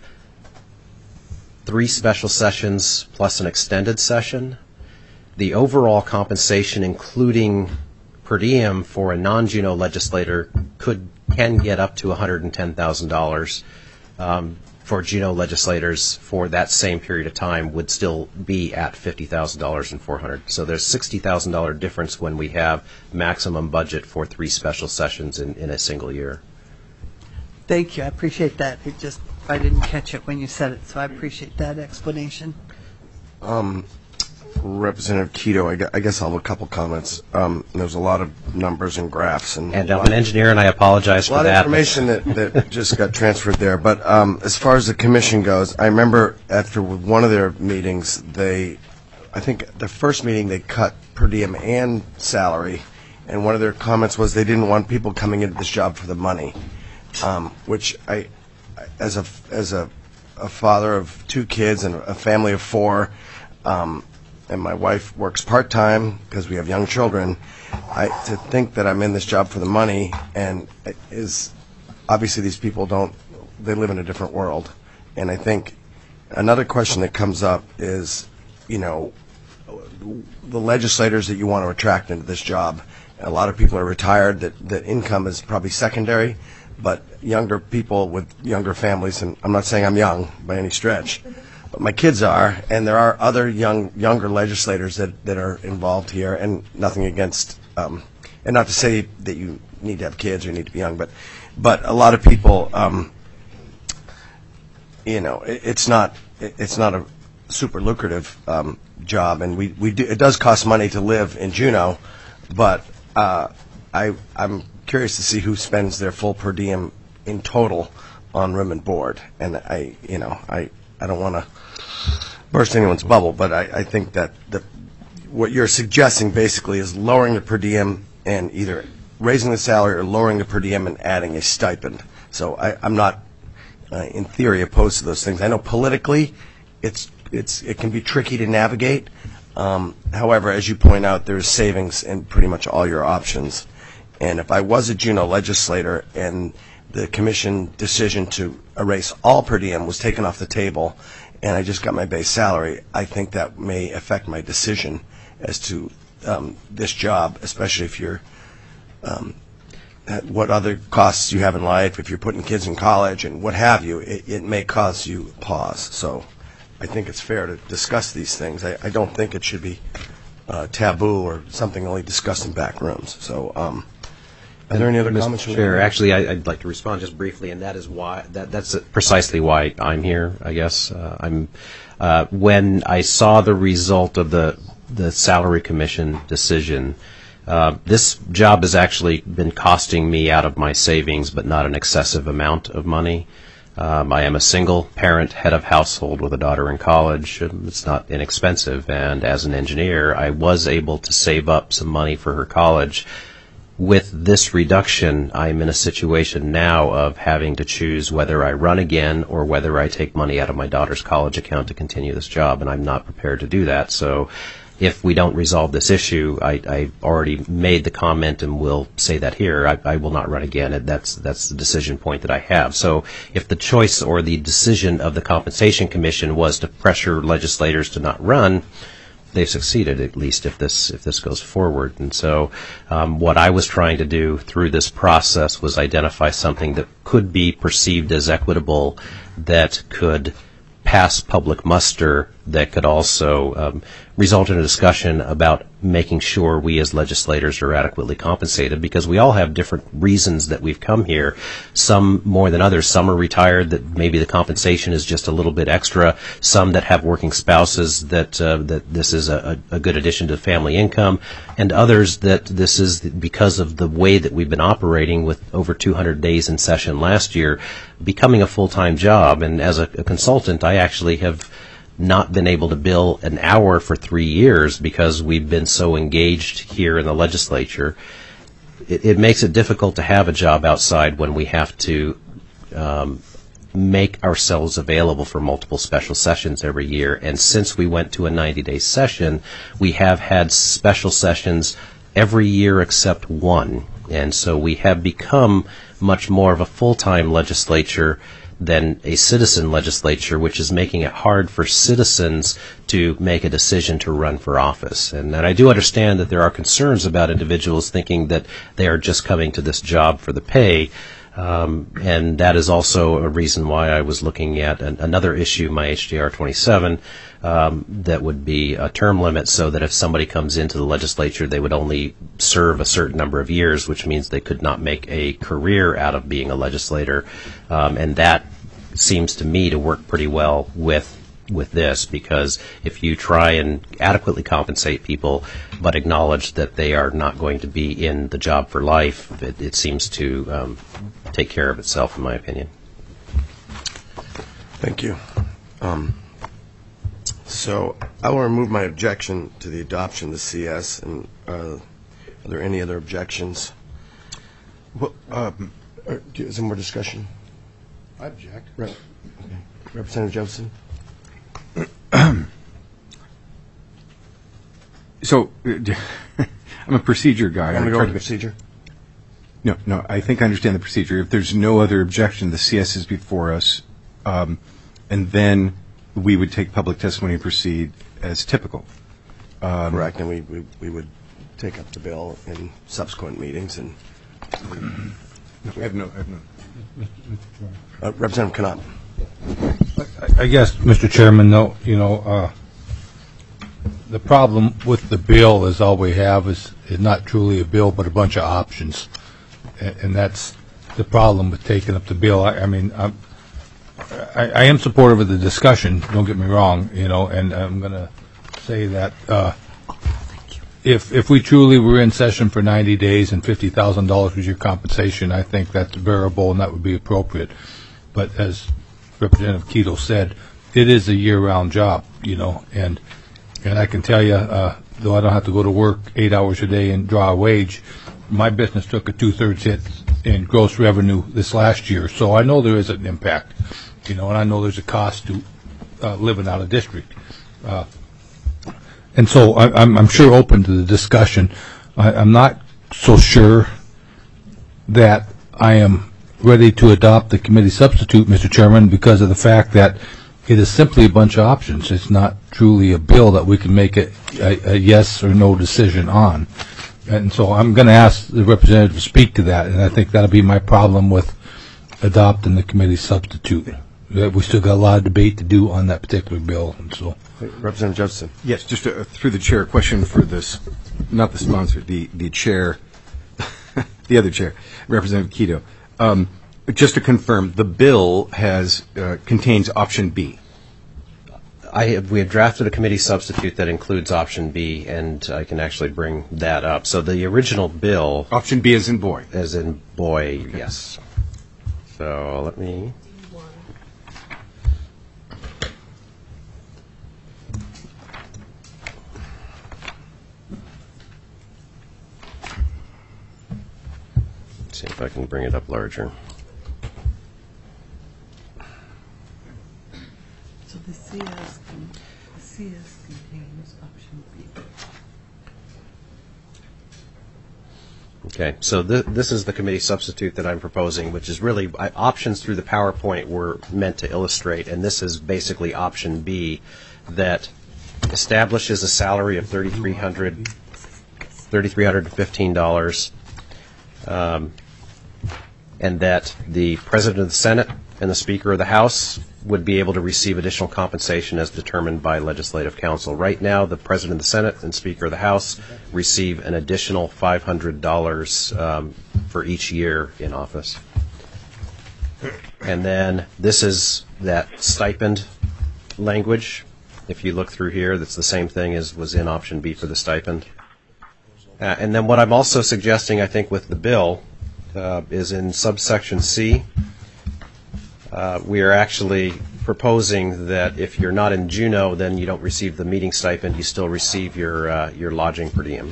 3 special sessions plus an extended session, the overall compensation, including per diem for a non-Juneau legislator, can get up to $110,000. For Juneau legislators for that same period of time would still be at $50,000 and $400. So there's $60,000 difference when we have maximum budget for 3 special sessions in a single year. Thank you. I appreciate that. I didn't catch it when you said it, so I appreciate that explanation. Representative Keto, I guess I'll have a couple comments. There's a lot of numbers and graphs. And I'm an engineer, and I apologize for that. A lot of information that just got transferred there. But as far as the commission goes, I remember after one of their meetings, I think the first meeting they cut per diem and salary, and one of their comments was they didn't want people coming into this job for the money, which I as a father of 2 kids and a family of 4, and my wife works part-time because we have young children, to think that I'm in this job for the money, and is obviously these people they live in a different world. And I think another question that comes up is, the legislators that you want to attract into this job. A lot of people are retired, that income is probably secondary, but younger people with younger families, and I'm not saying I'm young by any stretch, but my kids are, and there are other younger legislators that are involved here, and nothing against, and not to say that you need to have kids or you need to be young, but a lot of people, it's not a super lucrative job, and it does cost money to live in Juneau, but I'm curious to see who spends their full per diem in total on room and board, and I don't want to burst anyone's bubble, but I think that what you're suggesting basically is lowering the per diem and either raising the salary or lowering the per diem and adding a stipend. So I'm not, in theory, opposed to those things. I know politically it can be tricky to navigate. However, as you point out, there's savings in pretty much all your options. And if I was a Juneau legislator and the commission decision to erase all per diem was taken off the table and I just got my base salary, I think that may affect my decision as to this job, especially if you're what other costs you have in life, if you're putting kids in college and what have you, it may cause you pause. So I think it's fair to discuss these things. I don't think it should be taboo or something only discussed in back rooms. So are there any other comments? Chair, actually, I'd like to respond just briefly, and that is why that's precisely why I'm here. I guess when I saw the result of the Salary Commission decision. This job has actually been costing me out of my savings, but not an excessive amount of money. I am a single parent, head of household with a daughter in college. It's not inexpensive, and as an engineer, I was able to save up some money for her college. With this reduction, I'm in a situation now of having to choose whether I run again or whether I take money out of my daughter's college account to continue this job, and I'm not prepared to do that. So if we don't resolve this issue, I already made the comment and will say that here, I will not run again. That's the decision point that I have. So if the choice or the decision of the Compensation Commission was to pressure legislators to not run, they've succeeded, at least if this goes forward. And so what I was trying to do through this process was identify something that could be perceived as equitable, that could pass public muster, that could also result in a discussion about making sure we as legislators are adequately compensated, because we all have different reasons that we've come here, some more than others. Some are retired, that maybe the compensation is just a little bit extra, some that have working spouses that this is a good addition to family income, and others that this is because of the way that we've been operating with over 200 days in session last year, becoming a full-time job. And as a consultant, I actually have not been able to bill an hour for 3 years because we've been so engaged here in the legislature. It makes it difficult to have a job outside when we have to make ourselves available for multiple special sessions every year. And since we went to a 90-day session, we have had special sessions every year except one. And so we have become much more of a full-time legislature than a citizen legislature, which is making it hard for citizens to make a decision to run for office. And I do understand that there are concerns about individuals thinking that they are just coming to this job for the pay. And that is also a reason why I was looking at another issue, my HJR 27, that would be a term limit, so that if somebody comes into the legislature, they would only serve a certain number of years, which means they could not make a career out of being a legislator. And that seems to me to work pretty well with this, because if you try and adequately compensate people but acknowledge that they are not going to be in the job for life, it seems to take care of itself, in my opinion. Thank you. So I will remove my objection to the adoption of the CS. And are there any other objections? Well, is there more discussion? I object. Right. Okay. Representative Jefferson? So I'm a procedure guy. I'm going to go to the procedure. No, I think I understand the procedure. If there's no other objection, the CS is before us, and then we would take public testimony and proceed as typical. Correct, and we would take up the bill in subsequent meetings. And I have no. Representative Cannot. I guess, Mr. Chairman, though, the problem with the bill is all we have is not truly a bill, but a bunch of options. And that's the problem with taking up the bill. I mean, I am supportive of the discussion, don't get me wrong, and I'm going to say that if we truly were in session for 90 days and $50,000 was your compensation, I think that's bearable and that would be appropriate. But as Representative Keto said, it is a year-round job, and I can tell you, though I don't have to go to work 8 hours a day and draw a wage, my business took a 2/3 hit in gross revenue this last year, so I know there is an impact, and I know there's a cost to living out of district. And so I'm sure open to the discussion. I'm not so sure that I am ready to adopt the committee substitute, Mr. Chairman, because of the fact that it is simply a bunch of options. It's not truly a bill that we can make a yes or no decision on. And so I'm going to ask the representative to speak to that, and I think that'll be my problem with adopting the committee substitute. We still got a lot of debate to do on that particular bill, and so. Representative Jefferson. Yes, just through the chair, a question for this, not the sponsor, the chair, the other chair, Representative Quito. Just to confirm, the bill contains option B. We have drafted a committee substitute that includes option B, and I can actually bring that up. So the original bill... Option B as in boy. As in boy, okay. Yes. So let me... see if I can bring it up larger. So the CS contains option B. Okay, so this is the committee substitute that I'm proposing, which is really options through the PowerPoint were meant to illustrate, and this is basically option B that establishes a salary of $3,315. And that the President of the Senate and the Speaker of the House would be able to receive additional compensation as determined by Legislative Council. Right now, the President of the Senate and Speaker of the House receive an additional $500 for each year in office. And then this is that stipend language. If you look through here, that's the same thing as was in option B for the stipend. And then what I'm also suggesting, I think, with the bill is in subsection C. We are actually proposing that if you're not in Juneau, then you don't receive the meeting stipend. You still receive your lodging per diem,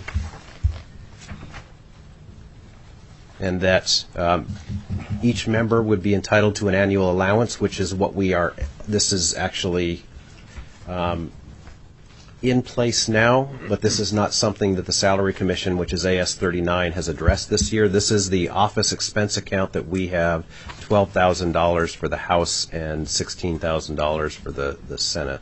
and that each member would be entitled to an annual allowance, which is what we are. This is actually in place now, but this is not something that the Salary Commission, which is AS 39, has addressed this year. This is the office expense account that we have, $12,000 for the House and $16,000 for the Senate.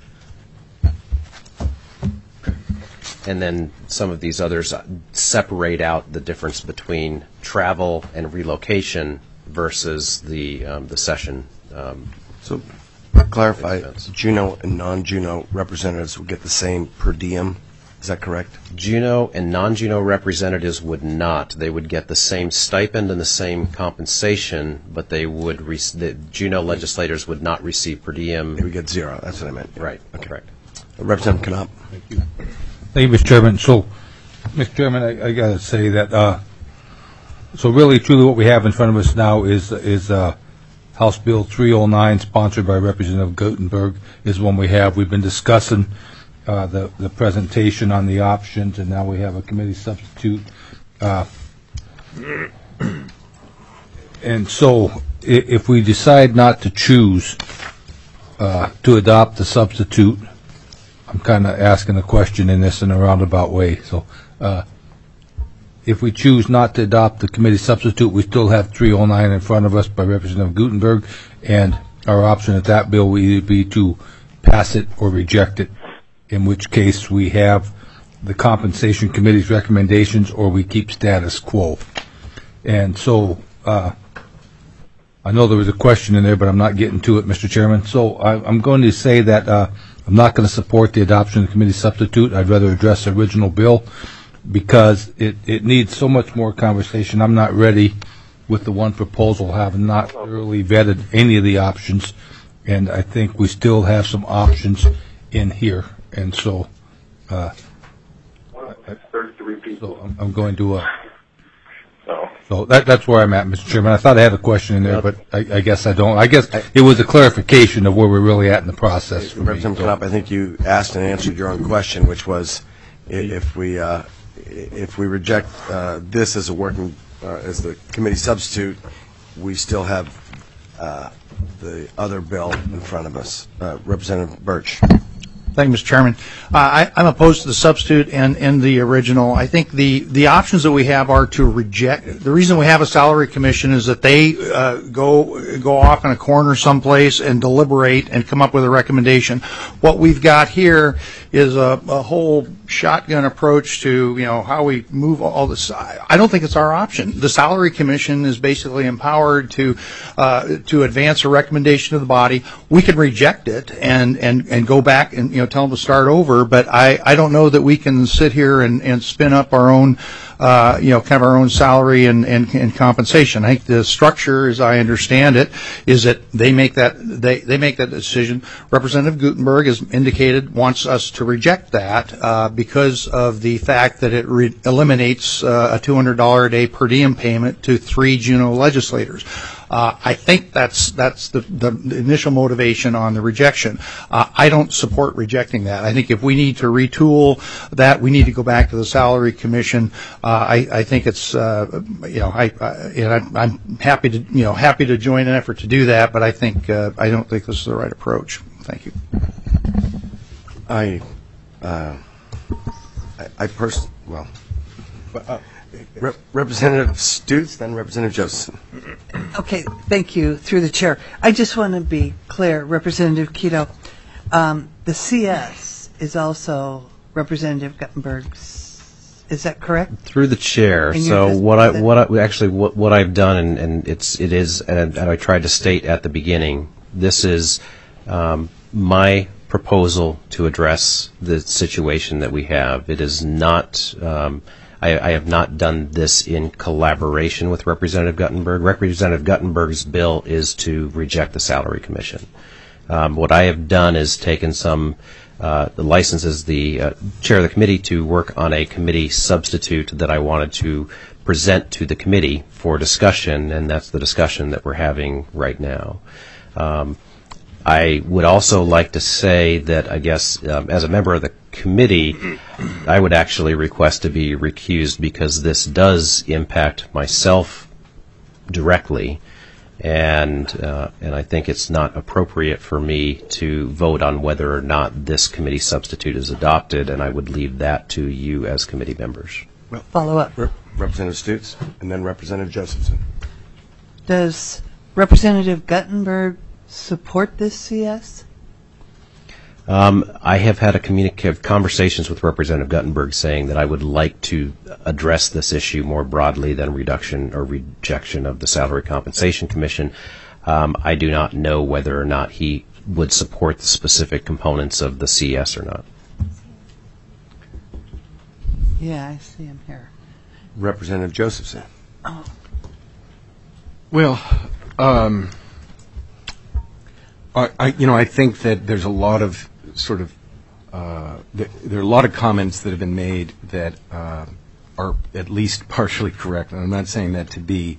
And then some of these others separate out the difference between travel and relocation versus the session. So clarify, Juneau and non-Juneau representatives would get the same per diem. Is that correct? Juneau and non-Juneau representatives would not. They would get the same stipend and the same compensation, but they would the Juneau legislators would not receive per diem. They would get zero. That's what I meant. Right. Okay. Correct. Representative Knopp. Thank you. Thank you, Mr. Chairman. So, Mr. Chairman, I got to say that, so really, truly what we have in front of us now is House Bill 309, sponsored by Representative Guttenberg, is one we have. We've been discussing the presentation on the options, and now we have a committee substitute. And so if we decide not to choose to adopt the substitute, I'm kind of asking a question in this in a roundabout way. So if we choose not to adopt the committee substitute, we still have 309 in front of us by Representative Guttenberg, and our option at that bill will either be to pass it or reject it, in which case we have the compensation committee's recommendations or we keep status quo. And so I know there was a question in there, but I'm not getting to it, Mr. Chairman. So I'm going to say that I'm not going to support the adoption of the committee substitute. I'd rather address the original bill, because it needs so much more conversation. I'm not ready with the one proposal, having not thoroughly vetted any of the options, and I think we still have some options in here. And so, I'm going to, so that's where I'm at, Mr. Chairman. I thought I had a question in there, but I guess I don't. I guess it was a clarification of where we're really at in the process. Representative Knopp, I think you asked and answered your own question, which was if we reject this as a working as the committee substitute, we still have the other bill in front of us. Representative Birch. Thank you, Mr. Chairman. I'm opposed to the substitute and the original. I think the options that we have are to reject. The reason we have a salary commission is that they go off in a corner someplace and deliberate and come up with a recommendation. What we've got here is a whole shotgun approach to, how we move all this. I don't think it's our option. The Salary Commission is basically empowered to advance a recommendation to the body. We can reject it and go back and, tell them to start over, but I don't know that we can sit here and spin up our own, kind of our own salary and compensation. I think the structure, as I understand it, is that they make that decision. Representative Gutenberg has indicated wants us to reject that because of the fact that it eliminates a $200 a day per diem payment to 3 Juneau legislators. I think that's the initial motivation on the rejection. I don't support rejecting that. I think if we need to retool that, we need to go back to the Salary Commission. I think it's I'm happy to join an effort to do that, but I don't think this is the right approach. Thank you. Representative Stutes, then Representative Josephson. Okay, thank you. Through the chair, I just want to be clear, Representative Keto. The CS is also Representative Guttenberg's. Is that correct? Through the chair. So what I've done, and it is, and I tried to state at the beginning, this is my proposal to address the situation that we have. It is not. I have not done this in collaboration with Representative Guttenberg. Representative Guttenberg's bill is to reject the Salary Commission. What I have done is taken some the licenses the chair of the committee to work on a committee substitute that I wanted to present to the committee for discussion, and that's the discussion that we're having right now. I would also like to say that I guess as a member of the committee, I would actually request to be recused because this does impact myself directly, and I think it's not appropriate for me to vote on whether or not this committee substitute is adopted, and I would leave that to you as committee members. Well, follow up. Representative Stutes, and then Representative Josephson. Does Representative Guttenberg support this CS? I have had conversations with Representative Guttenberg saying that I would like to address this issue more broadly than reduction or rejection of the Salary Compensation Commission. I do not know whether or not he would support the specific components of the CS or not. Yeah, I see him here. Representative Josephson. Oh. Well, I think that there's a lot of there are a lot of comments that have been made that are at least partially correct, and I'm not saying that I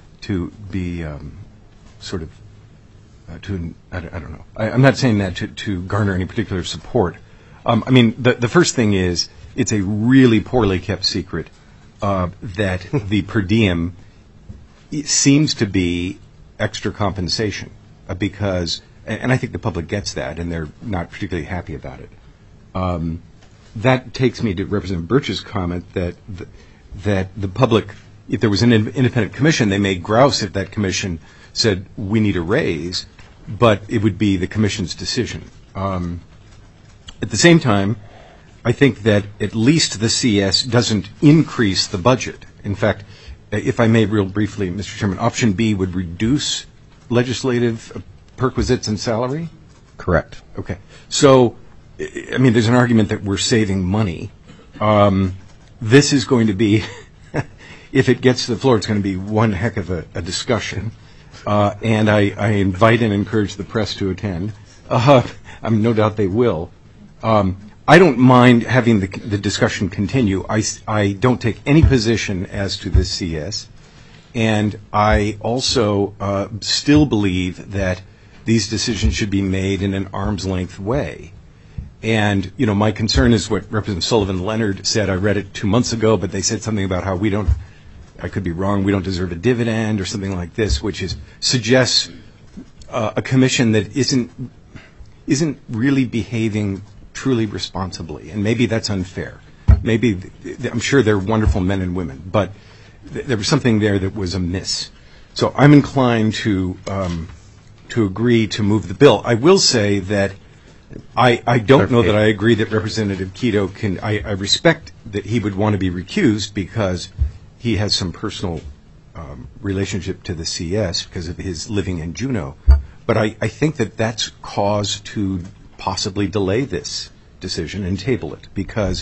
don't know. I'm not saying that to garner any particular support. The first thing is it's a really poorly kept secret that the per diem seems to be extra compensation because. And I think the public gets that, and they're not particularly happy about it. That takes me to Representative Birch's comment that the public, if there was an independent commission, they may grouse if that commission said, we need a raise, but it would be the commission's decision. At the same time, I think that at least the CS doesn't increase the budget. In fact, if I may real briefly, Mr. Chairman, option B would reduce legislative perquisites and salary? Correct. Okay. So, there's an argument that we're saving money. This is going to be, if it gets to the floor, it's going to be one heck of a discussion. And I invite and encourage the press to attend. No doubt they will. I don't mind having the discussion continue. I don't take any position as to this CS. And I also still believe that these decisions should be made in an arm's length way. And, my concern is what Representative Sullivan Leonard said. I read it 2 months ago, but they said something about how I could be wrong, we don't deserve a dividend or something like this, which suggests a commission that isn't really behaving truly responsibly. And maybe that's unfair. I'm sure they're wonderful men and women, but there was something there that was amiss. So I'm inclined to agree to move the bill. I will say that I don't know that I agree that Representative Quito can, I respect that he would want to be recused because he has some personal relationship to the CS because of his living in Juneau. But I think that that's cause to possibly delay this decision and table it because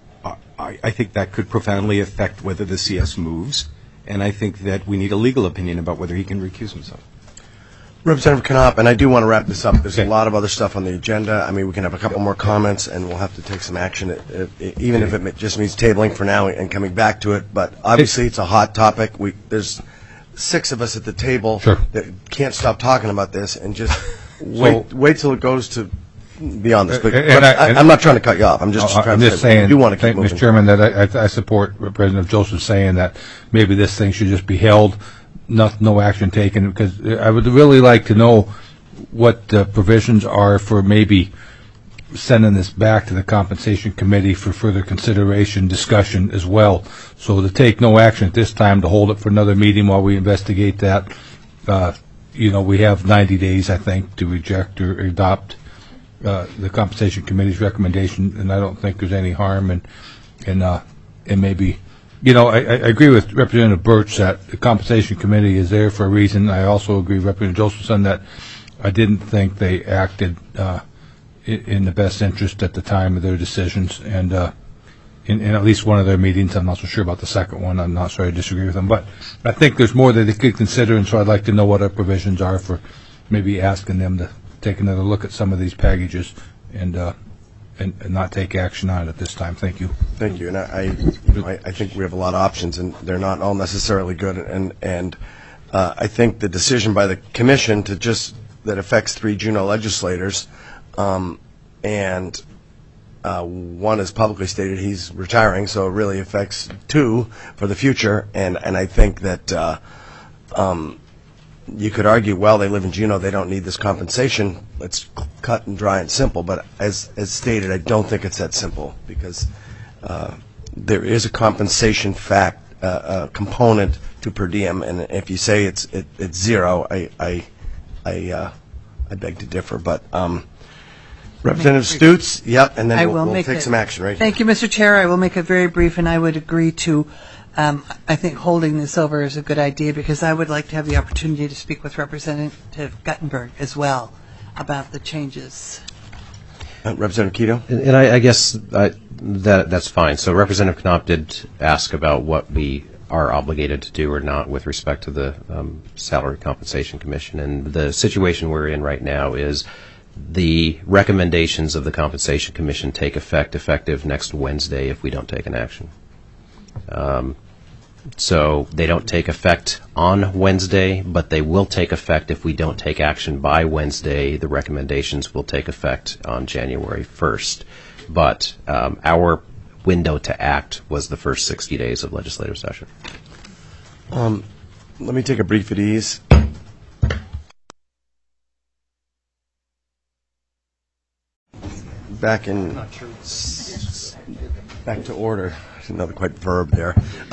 I think that could profoundly affect whether the CS moves, and I think that we need a legal opinion about whether he can recuse himself. Representative Knopp, and I do want to wrap this up. There's a lot of other stuff on the agenda. I mean, we can have a couple more comments, and we'll have to take some action, even if it just means tabling for now and coming back to it. But obviously, it's a hot topic. There's 6 of us at the table that can't stop talking about this, and just wait till it goes to beyond this. But I'm not trying to cut you off. I'm just trying to say, I do want to keep moving. Mr. Chairman, that I support Representative Joseph saying that maybe this thing should just be held. No action taken, because I would really like to know what the provisions are for maybe sending this back to the Compensation Committee for further consideration, discussion as well. So to take no action at this time, to hold it for another meeting while we investigate that, we have 90 days, I think, to reject or adopt the Compensation Committee's recommendation, and I don't think there's any harm in maybe. I agree with Representative Birch that the Compensation Committee is there for a reason. I also agree with Representative Josephson that I didn't think they acted in the best interest at the time of their decisions. And in at least one of their meetings, I'm not so sure about the second one. I'm not sure I disagree with them. But I think there's more that they could consider, and so I'd like to know what our provisions are for maybe asking them to take another look at some of these packages and not take action on it at this time. Thank you. Thank you. And I think we have a lot of options, and they're not all necessarily good. And I think the decision by the commission that affects 3 Juneau legislators, and one is publicly stated he's retiring, so it really affects 2 for the future. And I think that you could argue, well, they live in Juneau, they don't need this compensation. It's cut and dry and simple. But as stated, I don't think it's that simple, because there is a compensation component to per diem, and if you say it's 0, I beg to differ. But Representative Stutes, yep, and then we'll take some action, right? Thank you, Mr. Chair. I will make it very brief, and I would agree to. I think holding this over is a good idea, because I would like to have the opportunity to speak with Representative Guttenberg as well about the changes. Representative Quito? And I guess that's fine. So Representative Knopp did ask about what we are obligated to do or not with respect to the Salary Compensation Commission. And the situation we're in right now is the recommendations of the Compensation Commission take effective next Wednesday if we don't take an action. So they don't take effect on Wednesday, but they will take effect if we don't take action by Wednesday. The recommendations will take effect on January 1st. But our window to act was the first 60 days of legislative session. Let me take a brief at ease. Back to order. Another quite verb there.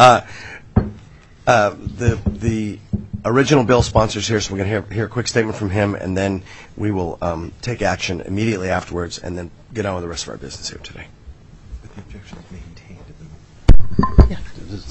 The original bill sponsor's here, so we're going to hear a quick statement from him, and then we will take action immediately afterwards, and then get on with the rest of our business here today. With the objections maintained. Yeah.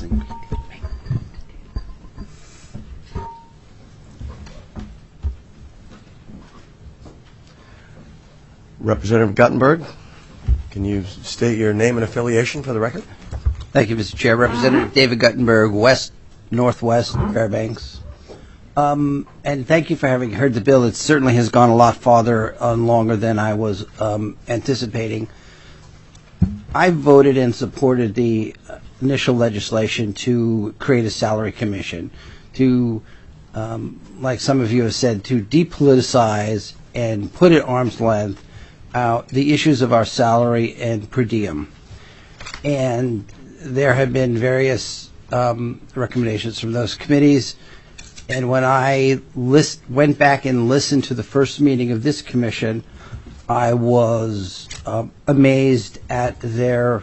Representative Guttenberg, can you state your name and affiliation for the record? Thank you, Mr. Chair. Representative David Guttenberg, Northwest Fairbanks. And thank you for having heard the bill. It certainly has gone a lot farther and longer than I was anticipating. I voted and supported the initial legislation to create a salary commission, to, like some of you have said, to depoliticize and put at arm's length the issues of our salary and per diem. And there have been various recommendations from those committees, and when I went back and listened to the first meeting of this commission, I was amazed at their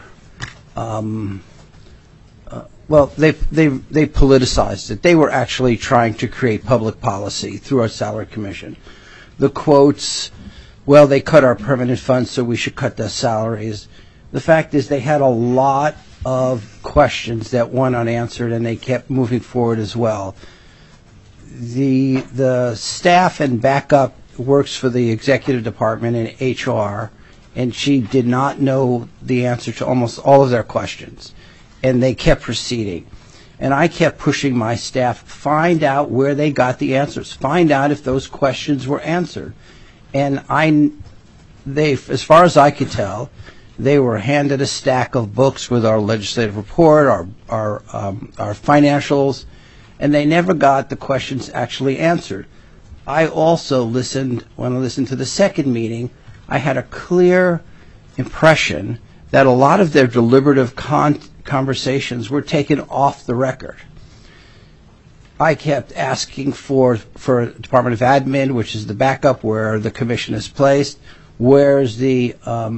they politicized it. They were actually trying to create public policy through our salary commission. The quotes well, they cut our permanent funds, so we should cut their salaries. The fact is they had a lot of questions that went unanswered, and they kept moving forward as well. The staff and backup works for the executive department in HR, and she did not know the answer to almost all of their questions, and they kept proceeding. And I kept pushing my staff, find out where they got the answers, find out if those questions were answered. And they, as far as I could tell, they were handed a stack of books with our legislative report, our financials, and they never got the questions actually answered. I also listened, when I listened to the second meeting, I had a clear impression that a lot of their deliberative conversations were taken off the record. I kept asking for Department of Admin, which is the backup where the commission is placed. Where's the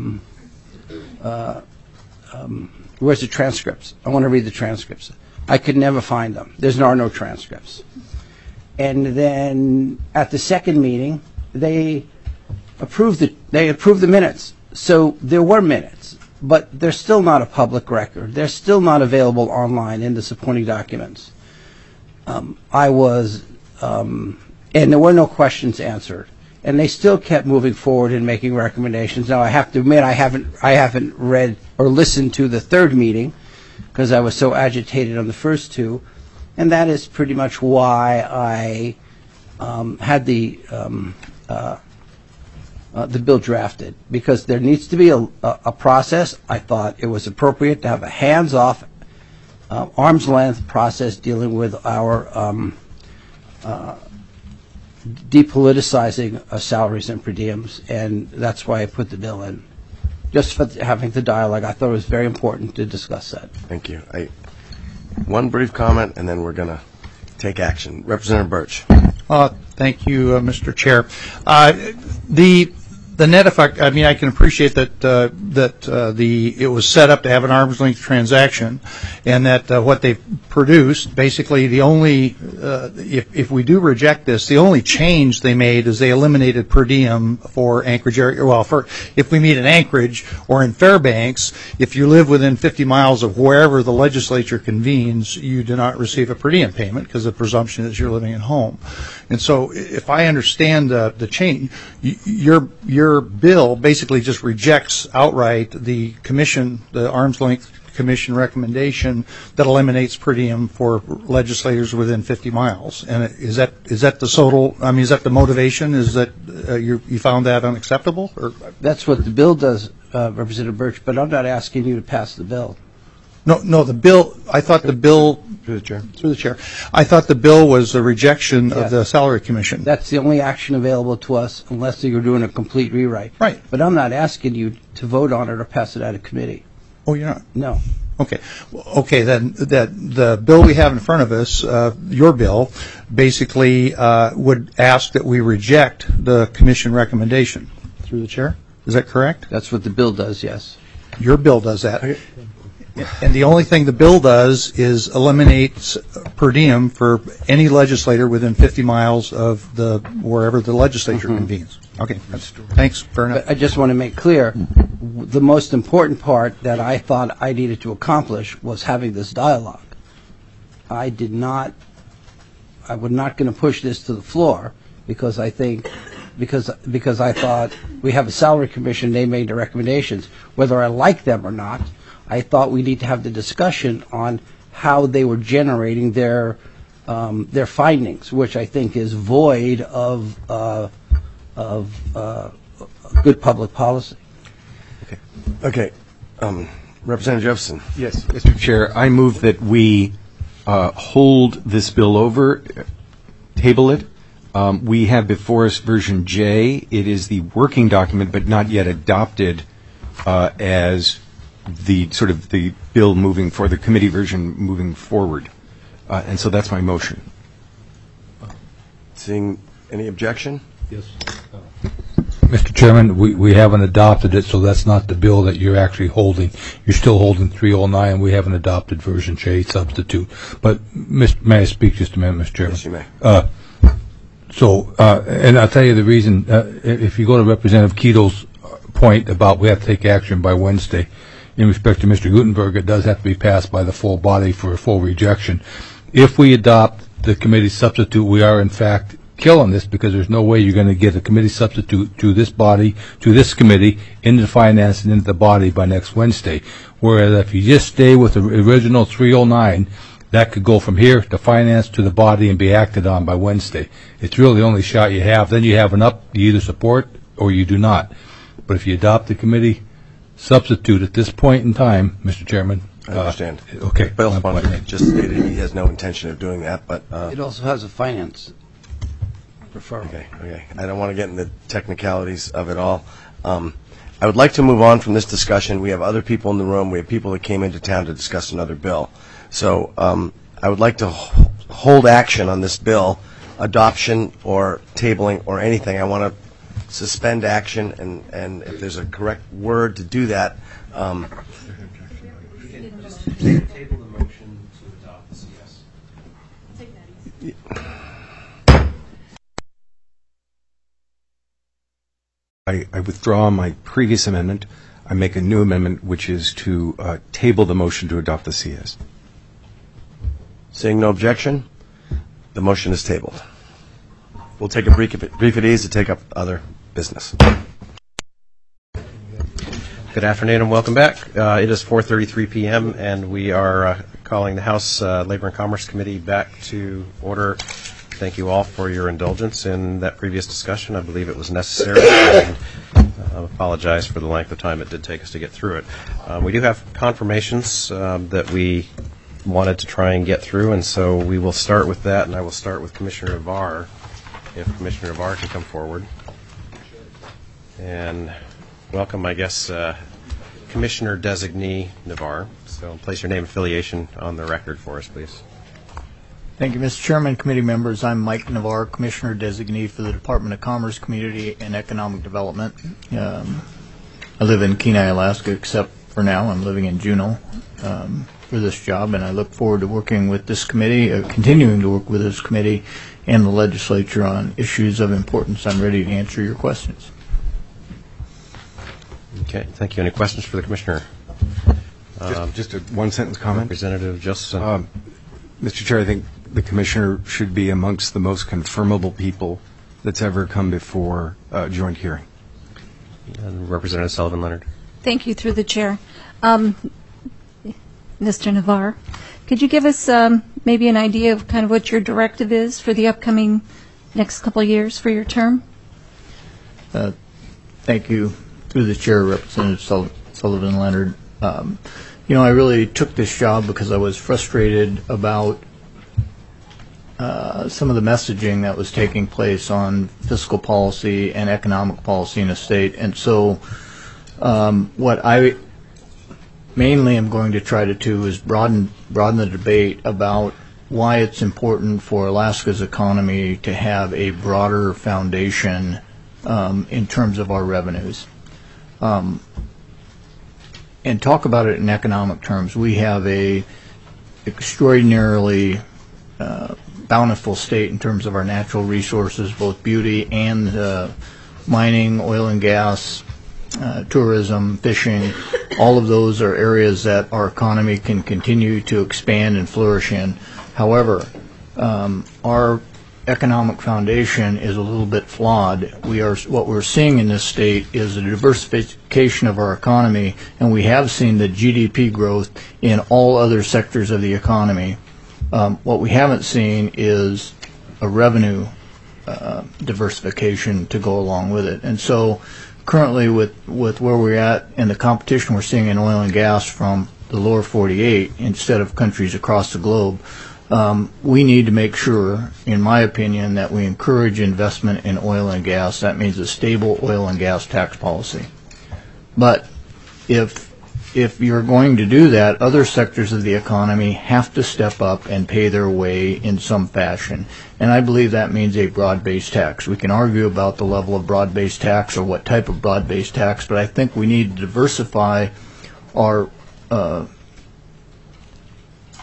transcripts? I want to read the transcripts. I could never find them. There are no transcripts. And then at the second meeting, they approved the minutes. So there were minutes, but they're still not a public record. They're still not available online in the supporting documents. And there were no questions answered, and they still kept moving forward and making recommendations. Now I have to admit I haven't read or listened to the third meeting because I was so agitated on the first two, and that is pretty much why I had the bill drafted, because there needs to be a process. I thought it was appropriate to have a hands-off, arm's length process dealing with our depoliticizing salaries and per diems, and that's why I put the bill in. Just for having the dialogue, I thought it was very important to discuss that. Thank you. One brief comment, and then we're going to take action. Representative Birch. Thank you, Mr. Chair. The net effect, I mean, I can appreciate that it was set up to have an arm's length transaction, and that what they produced, basically the only, if we do reject this, the only change they made is they eliminated per diem for Anchorage area. Well, if we meet in Anchorage or in Fairbanks, if you live within 50 miles of wherever the legislature convenes, you do not receive a per diem payment because the presumption is you're living at home. And so, if I understand the change, your bill basically just rejects outright the commission, the arm's length commission recommendation that eliminates per diem for legislators within 50 miles. And is that the total? I mean, is that the motivation? Is that you found that unacceptable? Or? That's what the bill does, Representative Birch. But I'm not asking you to pass the bill. No, the bill. I thought the bill. Through the chair. I thought the bill was a rejection of the salary commission. That's the only action available to us, unless you're doing a complete rewrite. Right. But I'm not asking you to vote on it or pass it out of committee. Oh, you're not? No. Okay. Okay. Then the bill we have in front of us, your bill, basically would ask that we reject the commission recommendation. Through the chair. Is that correct? That's what the bill does. Yes. Your bill does that. Okay. And the only thing the bill does is eliminates per diem for any legislator within 50 miles of wherever the legislature convenes. Okay, thanks. Fair enough. But I just want to make clear, the most important part that I thought I needed to accomplish was having this dialogue. I was not going to push this to the floor because I think, because I thought we have a salary commission, they made the recommendations, whether I like them or not. I thought we need to have the discussion on how they were generating their findings, which I think is void of good public policy. Okay. Representative Jefferson. Yes, Mr. Chair. I move that we hold this bill over, table it. We have before us version J. It is the working document, but not yet adopted as the sort of the bill moving for the committee version moving forward. And so that's my motion. Seeing any objection? Yes. Mr. Chairman, we haven't adopted it, so that's not the bill that you're actually holding. You're still holding 309, and we haven't adopted version J substitute. But may I speak just a minute, Mr. Chairman? Yes, you may. So, and I'll tell you the reason, if you go to Representative Keto's point about we have to take action by Wednesday, in respect to Mr. Gutenberg, it does have to be passed by the full body for a full rejection. If we adopt the committee substitute, we are in fact killing this, because there's no way you're going to get a committee substitute to this body, to this committee, into finance and into the body by next Wednesday. Whereas if you just stay with the original 309, that could go from here to finance to the body and be acted on by Wednesday. It's really the only shot you have. Then you have an up, you either support or you do not. But if you adopt the committee substitute at this point in time, Mr. Chairman. I understand. Okay. Bill Sponsor just stated he has no intention of doing that, but... It also has a finance referral. Okay. I don't want to get into the technicalities of it all. I would like to move on from this discussion. We have other people in the room. We have people that came into town to discuss another bill. So I would like to hold action on this bill, adoption or tabling or anything. I want to suspend action, and if there's a correct word to do that. Table the motion to adopt the CS. Take that easy. I withdraw my previous amendment. I make a new amendment, which is to table the motion to adopt the CS. Seeing no objection, the motion is tabled. We'll take a brief at ease to take up other business. Good afternoon and welcome back. It is 4:33 p.m. and we are calling the House Labor and Commerce Committee back to order. Thank you all for your indulgence in that previous discussion. I believe it was necessary, and I apologize for the length of time it did take us to get through it. We do have confirmations that we wanted to try and get through, and so we will start with that, and I will start with Commissioner Navarre, if Commissioner Navarre can come forward. And welcome, I guess, Commissioner Designee Navarre. So place your name and affiliation on the record for us, please. Thank you, Mr. Chairman, committee members. I'm Mike Navarre, Commissioner Designee for the Department of Commerce, Community, and Economic Development. I live in Kenai, Alaska, except for now I'm living in Juneau for this job, and I look forward to working with this committee, continuing to work with this committee and the legislature on issues of importance. I'm ready to answer your questions. Okay, thank you. Any questions for the Commissioner? Just a one-sentence comment. Representative Josephson. Mr. Chair, I think the Commissioner should be amongst the most confirmable people that's ever come before a joint hearing. And Representative Sullivan Leonard. Thank you, through the chair. Mr. Navarre, could you give us maybe an idea of kind of what your directive is for the upcoming next couple of years for your term? Thank you. Through the chair, Representative Sullivan Leonard. I really took this job because I was frustrated about some of the messaging that was taking place on fiscal policy and economic policy in the state. And so what I mainly am going to try to do is broaden the debate about why it's important for Alaska's economy to have a broader foundation in terms of our revenues. And talk about it in economic terms. We have a extraordinarily bountiful state in terms of our natural resources, both beauty and mining, oil and gas, tourism, fishing. All of those are areas that our economy can continue to expand and flourish in. However, our economic foundation is a little bit flawed. What we're seeing in this state is a diversification of our economy, and we have seen the GDP growth in all other sectors of the economy. What we haven't seen is a revenue diversification to go along with it. And so currently with where we're at and the competition we're seeing in oil and gas from the lower 48 instead of countries across the globe, we need to make sure, in my opinion, that we encourage investment in oil and gas. That means a stable oil and gas tax policy. But if you're going to do that, other sectors of the economy have to step up and pay their way in some fashion. And I believe that means a broad-based tax. We can argue about the level of broad-based tax or what type of broad-based tax, but I think we need to diversify our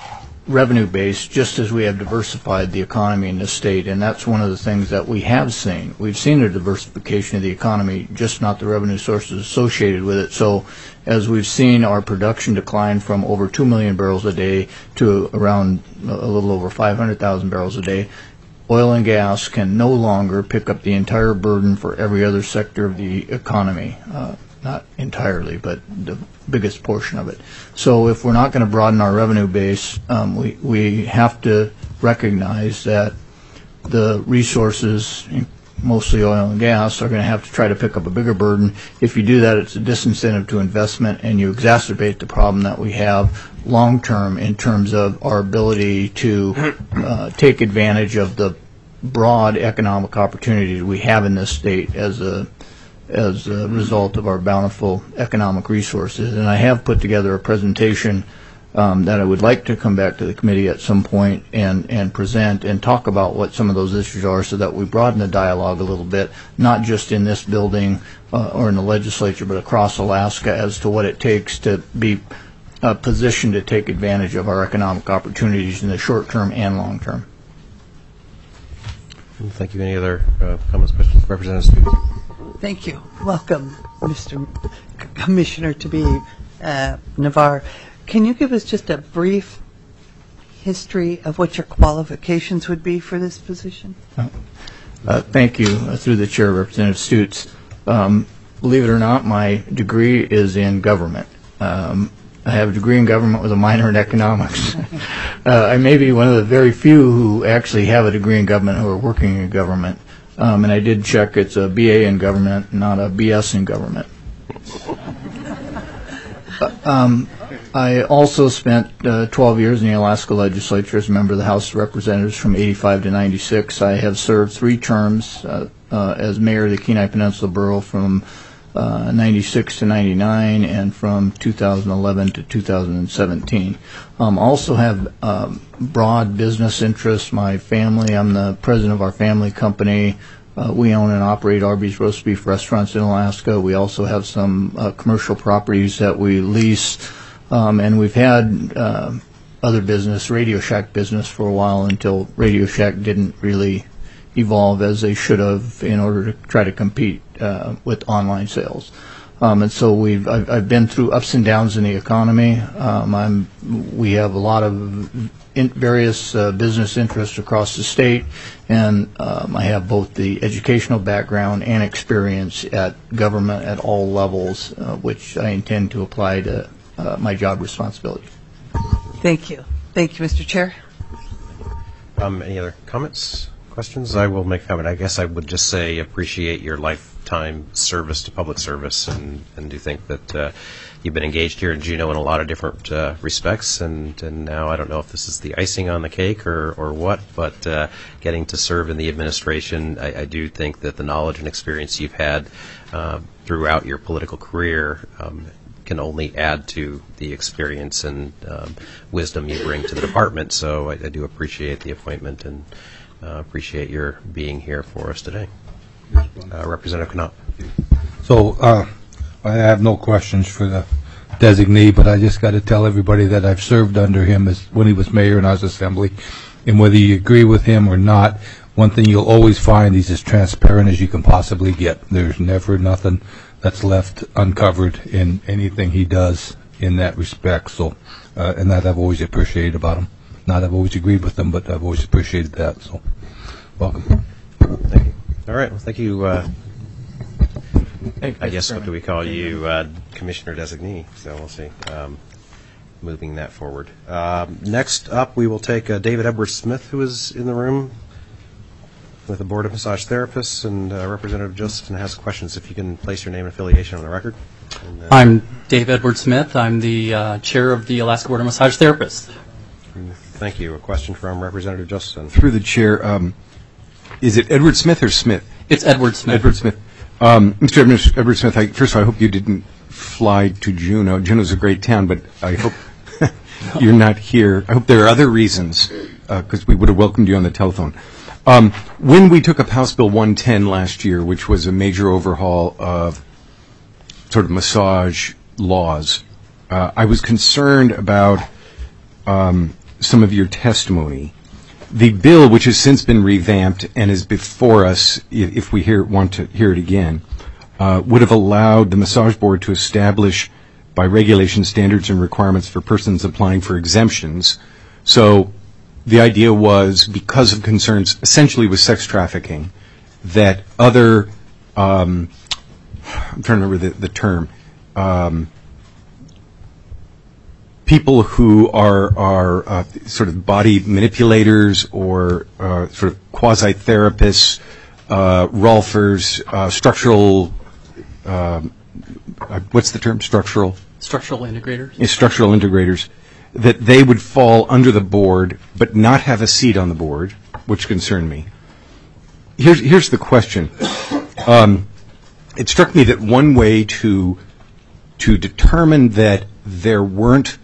revenue base, just as we have diversified the economy in this state, and that's one of the things that we have seen. We've seen a diversification of the economy, just not the revenue sources associated with it. So as we've seen our production decline from over 2 million barrels a day to around a little over 500,000 barrels a day, oil and gas can no longer pick up the entire burden for every other sector of the economy. Not entirely, but the biggest portion of it. So if we're not going to broaden our revenue base, we have to recognize that the resources, mostly oil and gas, are going to have to try to pick up a bigger burden. If you do that, it's a disincentive to investment, and you exacerbate the problem that we have long term in terms of our ability to take advantage of the broad economic opportunities we have in this state as a result of our bountiful economic resources. And I have put together a presentation that I would like to come back to the committee at some point and present and talk about what some of those issues are, so that we broaden the dialogue a little bit, not just in this building or in the legislature, but across Alaska, as to what it takes to be positioned to take advantage of our economic opportunities in the short term and long term. Thank you. Any other comments, questions? Representative Stevens. Thank you. Welcome, Mr. Commissioner to be Navarre. Can you give us just a brief history of what your qualifications would be for this position? Thank you. Through the chair, Representative Stutes. Believe it or not, my degree is in government. I have a degree in government with a minor in economics. I may be one of the very few who actually have a degree in government who are working in government. And I did check, it's a BA in government, not a BS in government. I also spent 12 years in the Alaska legislature as a member of the House of Representatives from 85 to 96. I have served 3 terms as mayor of the Kenai Peninsula Borough from 96 to 99 and from 2011 to 2017. Also have broad business interests. My family, I'm the president of our family company. We own and operate Arby's roast beef restaurants in Alaska. We also have some commercial properties that we lease, and we've had other business, Radio Shack business, for a while, until Radio Shack didn't really evolve as they should have in order to try to compete with online sales. And so I've been through ups and downs in the economy. We have a lot of various business interests across the state, and I have both the educational background and experience at government at all levels, which I intend to apply to my job responsibility. Thank you. Thank you, Mr. Chair. Any other comments, questions? I will make a comment. I guess I would just say appreciate your lifetime service to public service, and do think that you've been engaged here in Juneau in a lot of different respects, and now I don't know if this is the icing on the cake or what, but getting to serve in the administration, I do think that the knowledge and experience you've had throughout your political career can only add to the experience and wisdom you bring to the department. So I do appreciate the appointment and appreciate your being here for us today. Representative Knopp. So I have no questions for the designee, but I just got to tell everybody that I've served under him as when he was mayor and I was assembly. And whether you agree with him or not, one thing you'll always find, he's as transparent as you can possibly get. There's never nothing that's left uncovered in anything he does in that respect. So, and that I've always appreciated about him. Not I've always agreed with him, but I've always appreciated that. So, welcome. Thank you. All right. Well, thank you. I guess, what do we call you? Commissioner designee. So we'll see. Moving that forward. Next up, we will take David Edwards-Smith, who is in the room with the Board of Massage Therapists, and Representative Josephson has questions. If you can place your name and affiliation on the record. And, I'm Dave Edwards-Smith. I'm the chair of the Alaska Board of Massage Therapists. Thank you. A question from Representative Josephson. Through the chair, is it Edwards-Smith or Smith? It's Edwards-Smith. Edwards-Smith. Mr. Edwards-Smith, first of all, I hope you didn't fly to Juneau. Juneau's a great town, but I hope you're not here. I hope there are other reasons, because we would have welcomed you on the telephone. When we took up House Bill 110 last year, which was a major overhaul of sort of massage laws, I was concerned about some of your testimony. The bill, which has since been revamped and is before us, if we want to hear it again, would have allowed the massage board to establish by regulation standards and requirements for persons applying for exemptions. So the idea was, because of concerns essentially with sex trafficking, that other, I'm trying to remember the term, people who are sort of body manipulators or sort of quasi-therapists, rolfers, structural, what's the term, structural? Structural integrators. Yeah, structural integrators, that they would fall under the board but not have a seat on the board, which concerned me. Here's the question. It struck me that one way to determine that there wasn't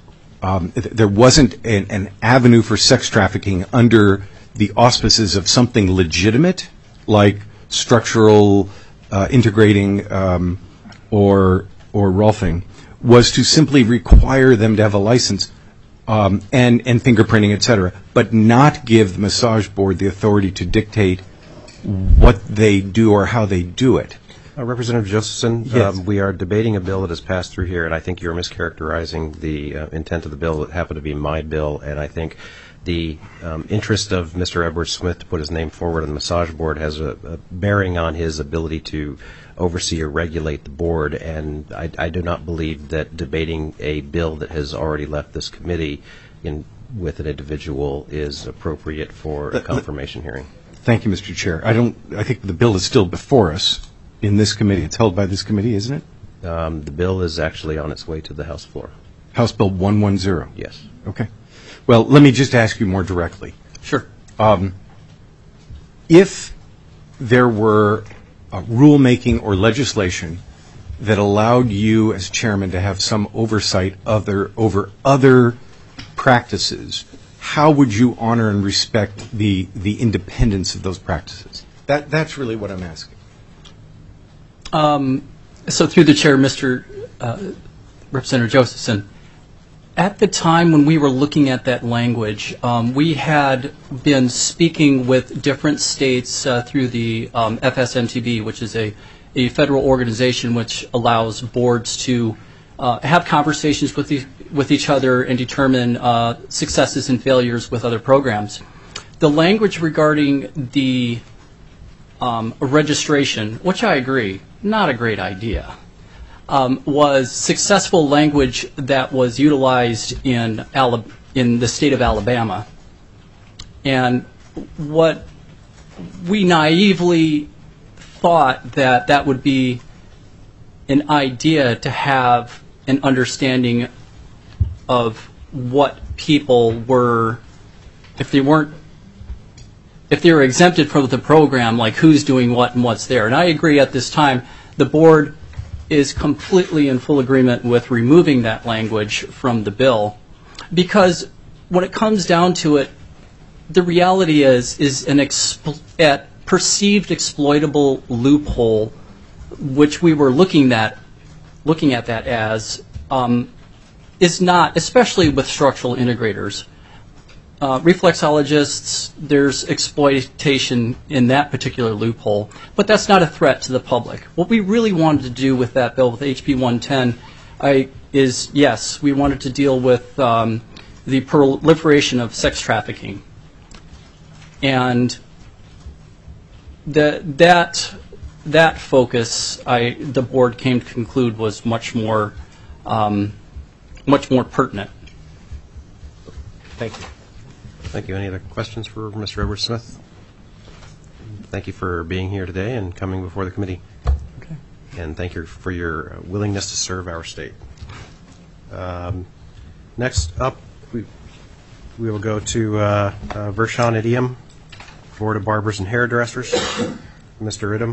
an avenue for sex trafficking under the auspices of something legitimate, like structural integrating or rolfing, was to simply require them to have a license and fingerprinting, et cetera, but not give the massage board the authority to dictate what they do or how they do it. Representative Josephson, Yes. We are debating a bill that has passed through here, and I think you're mischaracterizing the intent of the bill. It happened to be my bill, and I think the interest of Mr. Edward Smith to put his name forward on the massage board has a bearing on his ability to oversee or regulate the board, and I do not believe that debating a bill that has already left this committee with an individual is appropriate for a confirmation hearing. Thank you, Mr. Chair. I think the bill is still before us in this committee. It's held by this committee, isn't it? The bill is actually on its way to the House floor. House Bill 110. Yes. Okay. Well, let me just ask you more directly. Sure. If there were rulemaking or legislation that allowed you as chairman to have some oversight over other practices, how would you honor and respect the independence of those practices? That's really what I'm asking. So through the chair, Mr. Representative Josephson, at the time when we were looking at that language, we had been speaking with different states through the FSMTB, which is a federal organization which allows boards to have conversations with each other and determine successes and failures with other programs. The language regarding the registration, which I agree, not a great idea, was successful language that was utilized in the state of Alabama. And what we naively thought that would be an idea to have an understanding of what people were, if they were exempted from the program, like who's doing what and what's there. And I agree at this time, the board is completely in full agreement with removing that language from the bill, because when it comes down to it, the reality is an perceived exploitable loophole, which we were looking at that as, is not, especially with structural integrators. Reflexologists, there's exploitation in that particular loophole, but that's not a threat to the public. What we really wanted to do with that bill, with HB 110, is, yes, we wanted to deal with the proliferation of sex trafficking. And that focus, the board came to conclude, was much more pertinent. Thank you. Thank you. Any other questions for Mr. Edward Smith? Thank you for being here today and coming before the committee. Okay. And thank you for your willingness to serve our state. Next up, we will go to Vershawn Idiom, Board of Barbers and Hairdressers. Mr. Idom.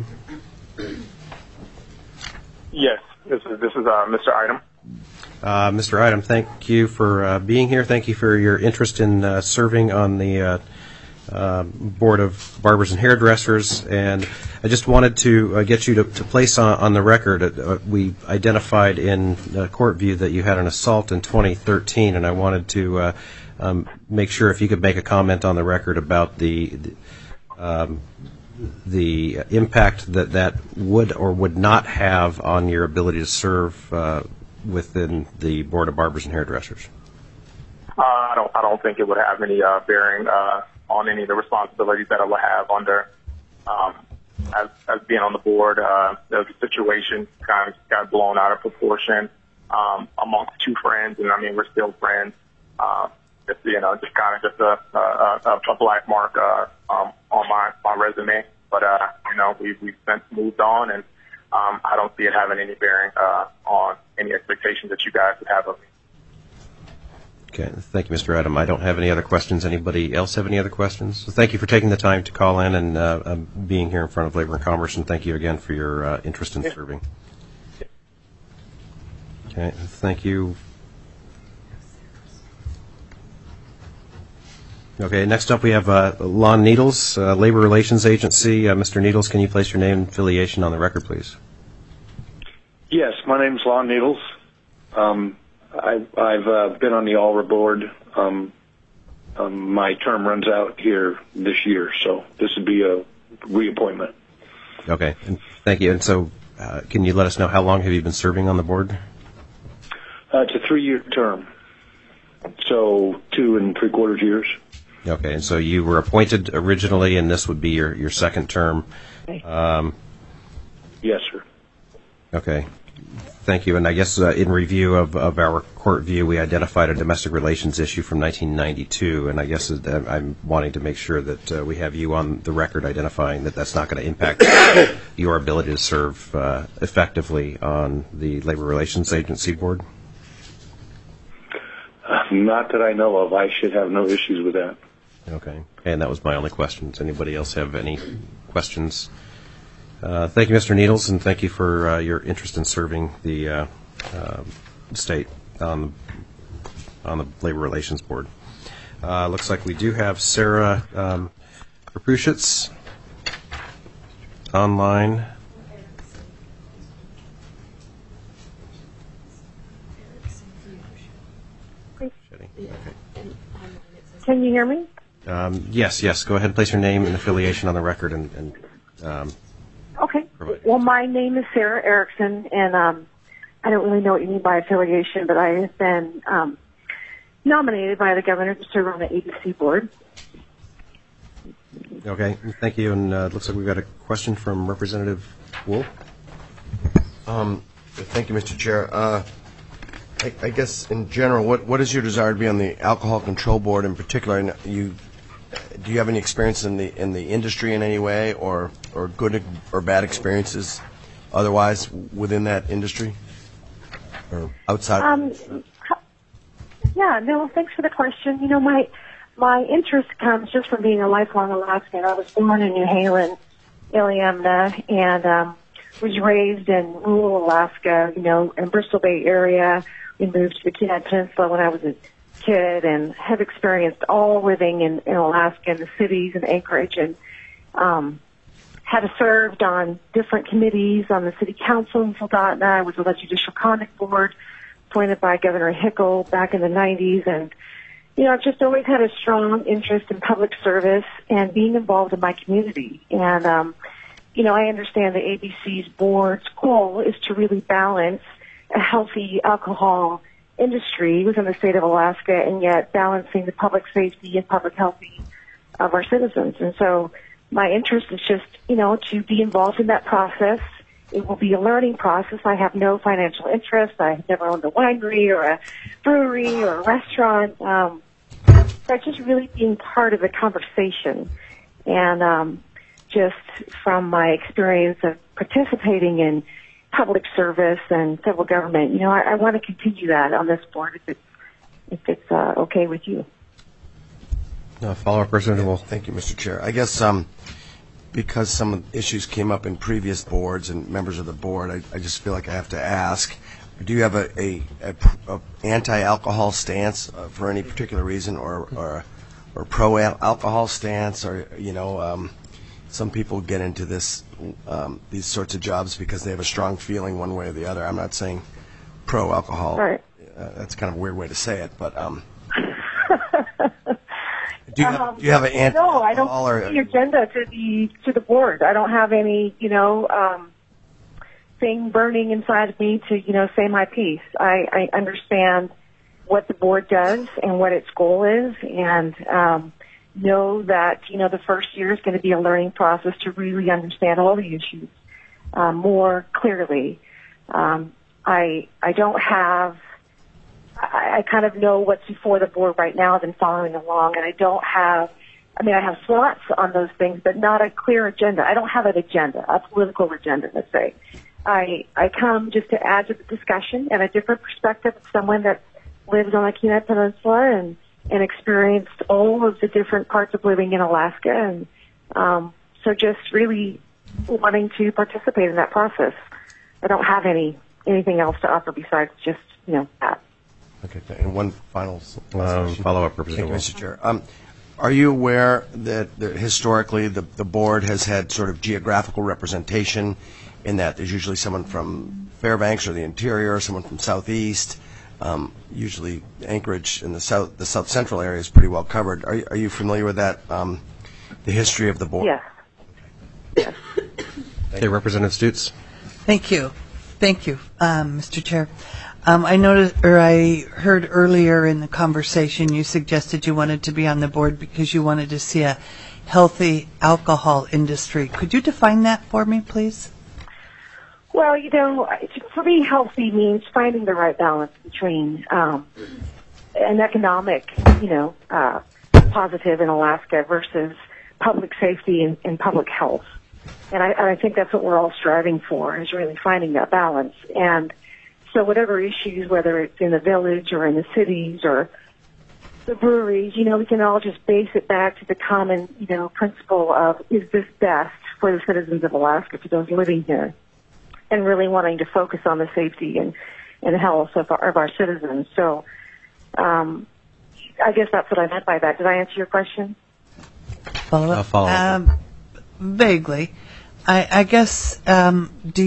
Yes, this is Mr. Idom. Mr. Idom, thank you for being here. Thank you for your interest in serving on the Board of Barbers and Hairdressers. And I just wanted to get you to place on the record, we identified in court view that you had an assault in 2013, and I wanted to make sure if you could make a comment on the record about the impact that would or would not have on your ability to serve within the Board of Barbers and Hairdressers. I don't think it would have any bearing on any of the responsibilities that I would have under as being on the board. The situation kind of got blown out of proportion amongst two friends, and I mean we're still friends. Just kind of a black mark on my resume. But we've since moved on, and I don't see it having any bearing on any expectations that you guys would have of me. Okay, thank you, Mr. Adam. I don't have any other questions. Anybody else have any other questions? So thank you for taking the time to call in and being here in front of Labor and Commerce, and thank you again for your interest in serving. Okay, thank you. Okay, next up we have Lon Needles, Labor Relations Agency. Mr. Needles, can you place your name and affiliation on the record, please? Yes, my name's Lon Needles. I've been on the ALRA board. My term runs out here this year, so this would be a reappointment. Okay, and thank you. And so can you let us know how long have you been serving on the board? It's a 3-year term, so 2 3/4 years. Okay, and so you were appointed originally, and this would be your second term. Yes, sir. Okay. Thank you. And I guess in review of our court view, we identified a domestic relations issue from 1992, and I guess I'm wanting to make sure that we have you on the record identifying that that's not going to impact your ability to serve effectively on the Labor Relations Agency board. Not that I know of. I should have no issues with that. Okay. And that was my only question. Does anybody else have any questions? Thank you, Mr. Needles, and thank you for your interest in serving the state on the Labor Relations Board. Looks like we do have Sarah Rapushitz online. Can you hear me? Yes. Go ahead and place your name and affiliation on the record. Okay. Well, my name is Sarah Erickson, and I don't really know what you mean by affiliation, but I have been nominated by the governor to serve on the ABC board. Okay. Thank you. And it looks like we've got a question from Representative Wool. Thank you, Mr. Chair. I guess in general, what is your desire to be on the Alcohol Control Board in particular? And do you have any experience in the industry in any way, or good or bad experiences otherwise within that industry or outside? Yeah, no, thanks for the question. You know, my interest comes just from being a lifelong Alaskan. I was born in New Haven, Iliamna, and was raised in rural Alaska, in Bristol Bay area. We moved to the Kenai Peninsula when I was a kid and have experienced all living in Alaska, in the cities and Anchorage, and had served on different committees on the city council in Soldotna. I was on the Judicial Conduct Board appointed by Governor Hickel back in the 90s, and I've just always had a strong interest in public service and being involved in my community. And I understand the ABC's board's goal is to really balance a healthy alcohol industry within the state of Alaska, and yet balancing the public safety and public health of our citizens. And so my interest is just, to be involved in that process. It will be a learning process. I have no financial interest. I've never owned a winery or a brewery or a restaurant. But just really being part of the conversation. And just from my experience of participating in public service and federal government, I want to continue that on this board if it's okay with you. Follow-up, President. Well, thank you, Mr. Chair. I guess because some of the issues came up in previous boards and members of the board, I just feel like I have to ask: do you have a anti-alcohol stance for any particular reason, or pro-alcohol stance, or some people get into these sorts of jobs because they have a strong feeling one way or the other. I'm not saying pro-alcohol. Right. That's kind of a weird way to say it, but Do you have an answer? No, I don't have the agenda to the board. I don't have any, thing burning inside of me to, say my piece. I understand what the board does and what its goal is, and know that, the first year is going to be a learning process to really understand all the issues more clearly. I don't have, I kind of know what's before the board right now. I've been following along, and I don't have, I have thoughts on those things, but not a clear agenda. I don't have an agenda, a political agenda, let's say. I come just to add to the discussion and a different perspective of someone that lives on the Kenai Peninsula and experienced all of the different parts of living in Alaska. And so just really wanting to participate in that process. I don't have anything else to offer besides just, that. Okay, and one final follow-up, Representative. Thank you, Mr. Chair. Are you aware that historically the board has had sort of geographical representation in that there's usually someone from Fairbanks or the interior, someone from Southeast, usually Anchorage in the South Central area is pretty well covered. Are you familiar with that, the history of the board? Yes. Yes. Okay, Representative Stutes. Thank you, Mr. Chair. I heard earlier in the conversation you suggested you wanted to be on the board because you wanted to see a healthy alcohol industry. Could you define that for me, please? Well, for me, healthy means finding the right balance between an economic, positive in Alaska versus public safety and public health. And I think that's what we're all striving for, is really finding that balance. And so whatever issues, whether it's in the village or in the cities or the breweries, we can all just base it back to the common, principle of, is this best for the citizens of Alaska, for those living here? And really wanting to focus on the safety and health of our citizens. So I guess that's what I meant by that. Did I answer your question? Follow up. Vaguely. I guess, do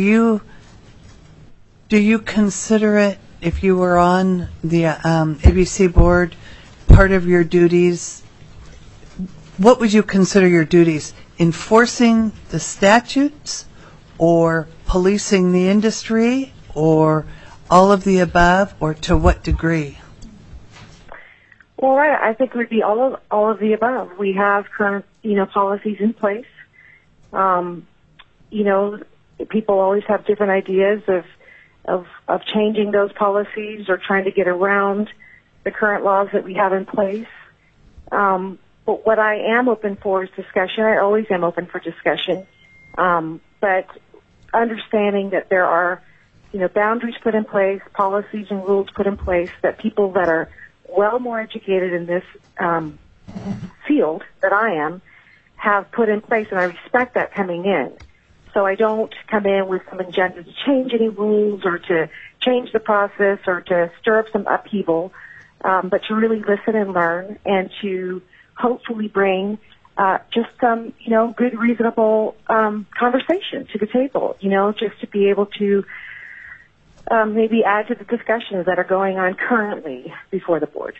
you consider it, if you were on the ABC board, part of your duties, what would you consider your duties? Enforcing the statutes or policing the industry or all of the above, or to what degree? Well, right. I think it would be all of the above. We have current, policies in place. People always have different ideas of changing those policies or trying to get around the current laws that we have in place. But what I am open for is discussion. I always am open for discussion. But understanding that there are, boundaries put in place, policies and rules put in place, that people that are well more educated in this field that I am have put in place, and I respect that coming in. So I don't come in with some agenda to change any rules or to change the process or to stir up some upheaval, but to really listen and learn and to hopefully bring just some, good, reasonable conversation to the table, just to be able to maybe add to the discussions that are going on currently before the board.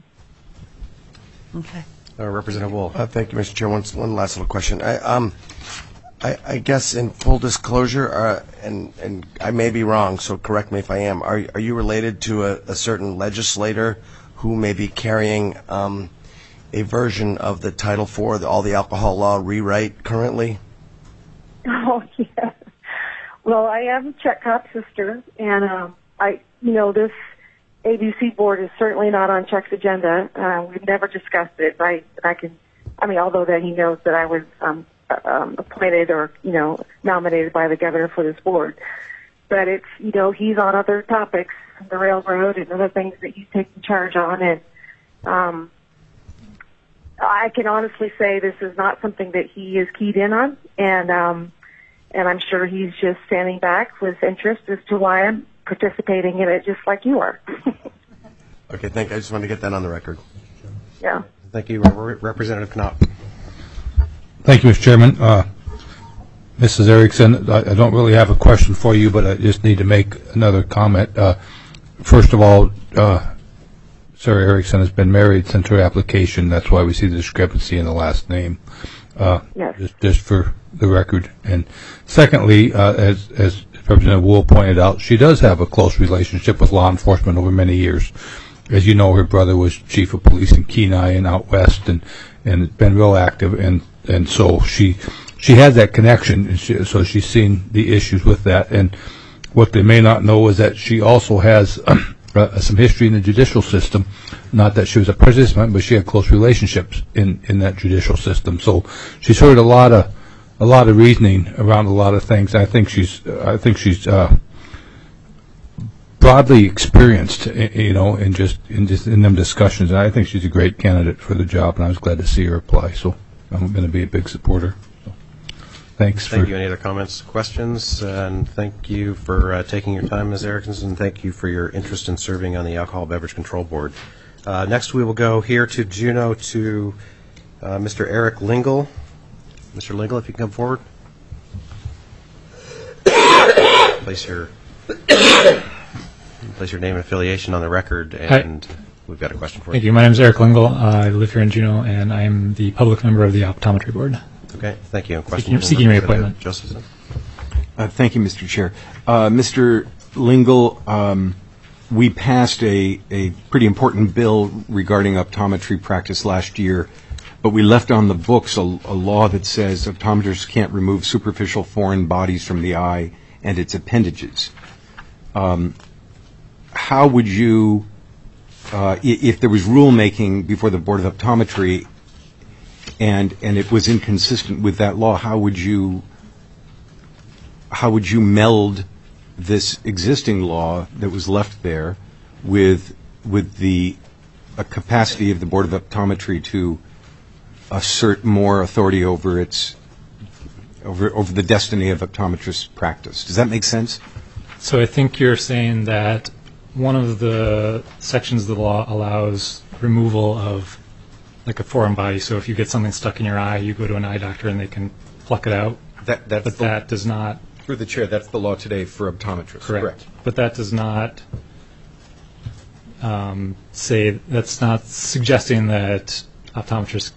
Okay. Representative Wolf. Thank you, Mr. Chair. One last little question. I guess in full disclosure, and I may be wrong, so correct me if I am, are you related to a certain legislator who may be carrying a version of the Title IV, all the alcohol law rewrite currently? Oh, yeah. Well, I am Chuck Copp's sister, and this ABC board is certainly not on Chuck's agenda. We've never discussed it. Although that he knows that I was appointed or, nominated by the governor for this board. But it's, he's on other topics, the railroad and other things that he's taking charge on. And I can honestly say this is not something that he is keyed in on. And I'm sure he's just standing back with interest as to why I'm participating in it just like you are. Okay, I just wanted to get that on the record. Yeah. Thank you, Representative Knopp. Thank you, Mr. Chairman. Mrs. Erickson, I don't really have a question for you, but I just need to make another comment. First of all, Sarah Erickson has been married since her application. That's why we see the discrepancy in the last name. Yes. Just for the record. And secondly, as Representative Wool pointed out, she does have a close relationship with law enforcement over many years. As you know, her brother was chief of police in Kenai and out west, and has been real active, and so she has that connection, and so she's seen the issues with that. And what they may not know is that she also has some history in the judicial system. Not that she was a participant, but she had close relationships in that judicial system. So she's heard a lot of reasoning around a lot of things. I think she's broadly experienced, in them discussions. And I think she's a great candidate for the job, and I was glad to see her apply. So I'm going to be a big supporter. So, thanks. Thank you. Any other comments, questions? And thank you for taking your time, Ms. Erickson, and thank you for your interest in serving on the Alcohol Beverage Control Board. Next, we will go here to Juneau to Mr. Eric Lingle. Mr. Lingle, if you can come forward. Place your name and affiliation on the record, and we've got a question for you. Thank you. My name is Eric Lingle. I live here in Juneau, and I am the public member of the Optometry Board. Okay, thank you. Question seeking reappointment. Josephson. Thank you, Mr. Chair. Mr. Lingle, we passed a pretty important bill regarding optometry practice last year, but we left on the books a law that says optometrists can't remove superficial foreign bodies from the eye and its appendages. How would you, if there was rulemaking before the Board of Optometry and it was inconsistent with that law, how would you meld this existing law that was left there with the capacity of the Board of Optometry to assert more authority over over the destiny of optometrist practice? Does that make sense? So I think you're saying that one of the sections of the law allows removal of like a foreign body. So if you get something stuck in your eye, you go to an eye doctor and they can pluck it out. That does not. Through the chair, that's the law today for optometrists. Correct. But that does not that's not suggesting that optometrists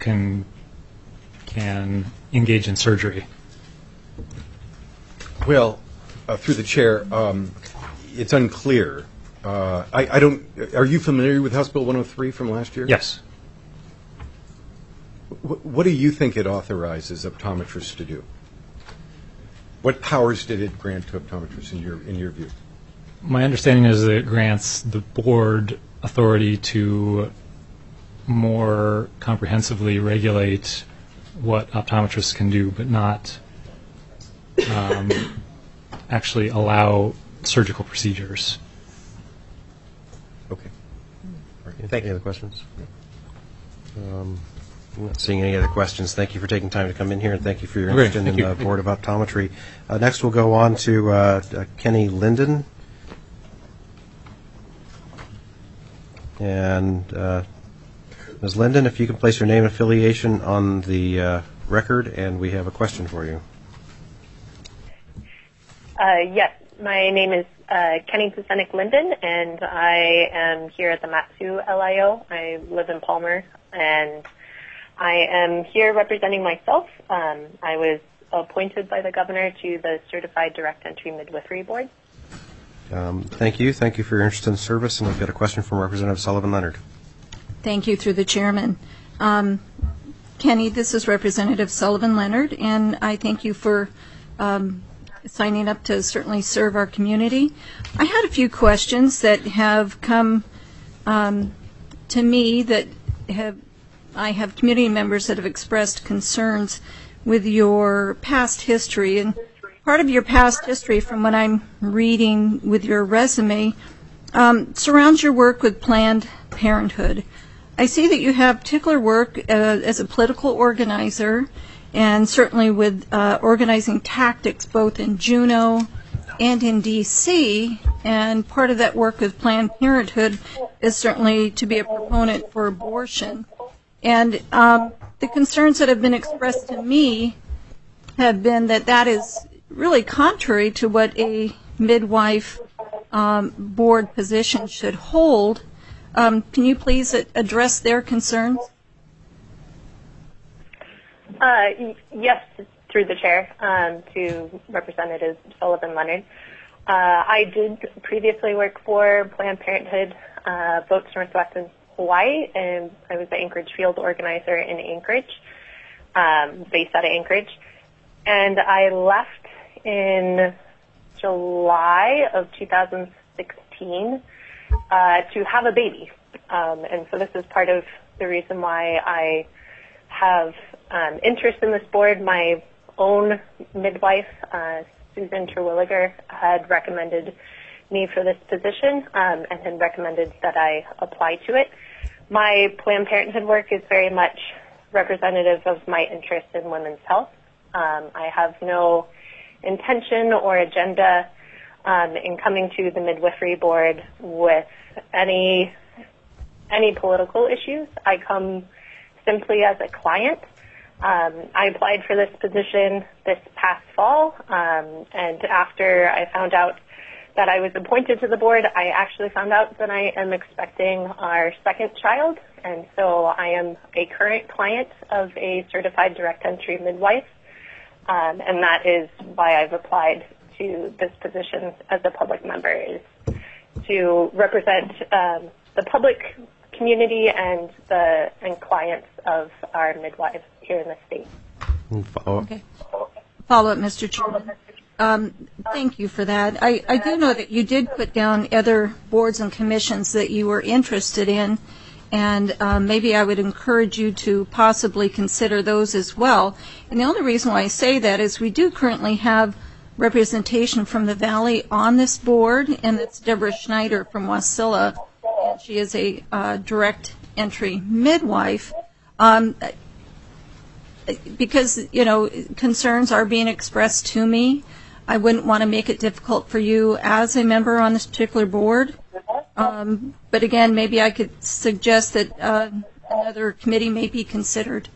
can engage in surgery. Well, through the chair, it's unclear. I don't. Are you familiar with House Bill 103 from last year? Yes. What do you think it authorizes optometrists to do? What powers did it grant to optometrists in your view? My understanding is that it grants the board authority to more comprehensively regulate what optometrists can do, but not actually allow surgical procedures. Okay. Any other questions? I'm not seeing any other questions. Thank you for taking time to come in here, and thank you for your interest in the Board of Optometry. Next, we'll go on to Kenny Linden. And Ms. Linden, if you can place your name and affiliation on the record, and we have a question for you. Yes, my name is Kenny Kusenik Linden, and I am here at the Matsu LIO. I live in Palmer, and I am here representing myself. I was appointed by the governor to the Certified Direct Entry Midwifery Board. Thank you. Thank you for your interest in service, and we've got a question from Representative Sullivan Leonard. Thank you, through the chairman. Kenny, this is Representative Sullivan Leonard, and I thank you for signing up to certainly serve our community. I had a few questions that have come to me that I have community members that have expressed concerns with your past history. And part of your past history, from what I'm reading with your resume, surrounds your work with Planned Parenthood. I see that you have particular work as a political organizer, and certainly with organizing tactics both in Juneau and in D.C., and part of that work with Planned Parenthood is certainly to be a proponent for abortion. And the concerns that have been expressed to me have been that that is really contrary to what a midwife board position should hold. Can you please address their concerns? Yes, through the chair, to Representative Sullivan Leonard. I did previously work for Planned Parenthood Votes Northwest in Hawaii, and I was the Anchorage field organizer in Anchorage, based out of Anchorage. And I left in July of 2016 to have a baby. And so this is part of the reason why I have interest in this board. My own midwife, Susan Terwilliger, had recommended me for this position and had recommended that I apply to it. My Planned Parenthood work is very much representative of my interest in women's health. I have no intention or agenda in coming to the midwifery board with any political issues. I come simply as a client. I applied for this position this past fall, and after I found out that I was appointed to the board, I actually found out that I am expecting our second child, and so I am a current client of a certified direct entry midwife, and that is why I've applied to this position as a public member, is to represent the public community and clients of our midwives here in the state. Okay. Follow-up, Mr. Chairman. Thank you for that. I do know that you did put down other boards and commissions that you were interested in, and maybe I would encourage you to possibly consider those as well. And the only reason why I say that is we do currently have representation from the Valley on this board, and it's Deborah Schneider from Wasilla, and she is a direct entry midwife. Because, concerns are being expressed to me, I wouldn't want to make it difficult for you as a member on this particular board. But again, maybe I could suggest that another committee may be considered.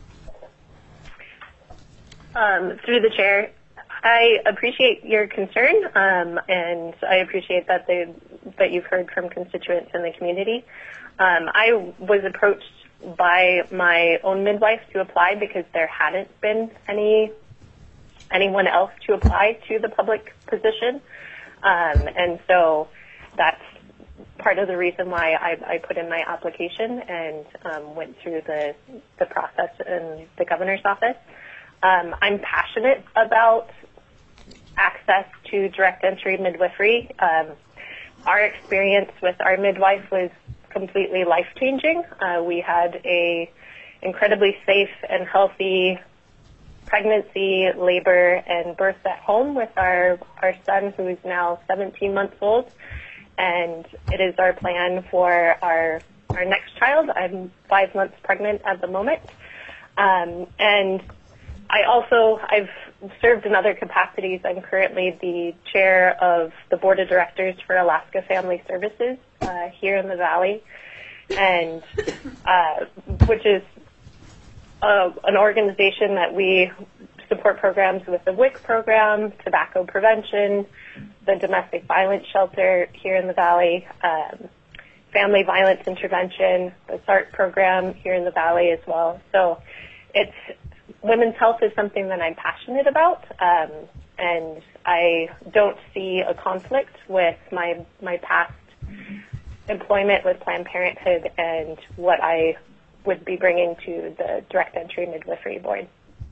Through the chair, I appreciate your concern, and I appreciate that you've heard from constituents in the community. I was approached by my own midwife to apply because there hadn't been anyone else to apply to the public position, and so that's part of the reason why I put in my application and went through the process in the governor's office. I'm passionate about access to direct entry midwifery. Our experience with our midwife was completely life-changing. We had a incredibly safe and healthy pregnancy, labor, and birth at home with our son, who is now 17 months old. And it is our plan for our next child. I'm 5 months pregnant at the moment. And I've served in other capacities. I'm currently the chair of the board of directors for Alaska Family Services here in the Valley, and which is an organization that we support programs with the WIC program, tobacco prevention, the domestic violence shelter here in the Valley, family violence intervention, the SART program here in the Valley as well. So women's health is something that I'm passionate about, and I don't see a conflict with my past employment with Planned Parenthood and what I would be bringing to the direct entry midwifery board.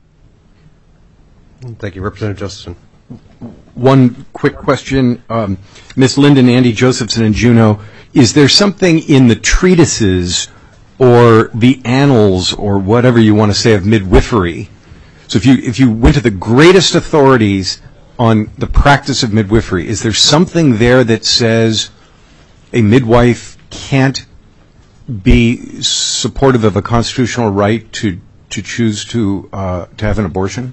Thank you. Representative Josephson. One quick question. Ms. Linden, Andy Josephson, and Juneau, is there something in the treatises or the annals or whatever you want to say of midwifery? So if you went to the greatest authorities on the practice of midwifery, is there something there that says a midwife can't be supportive of a constitutional right to choose to have an abortion?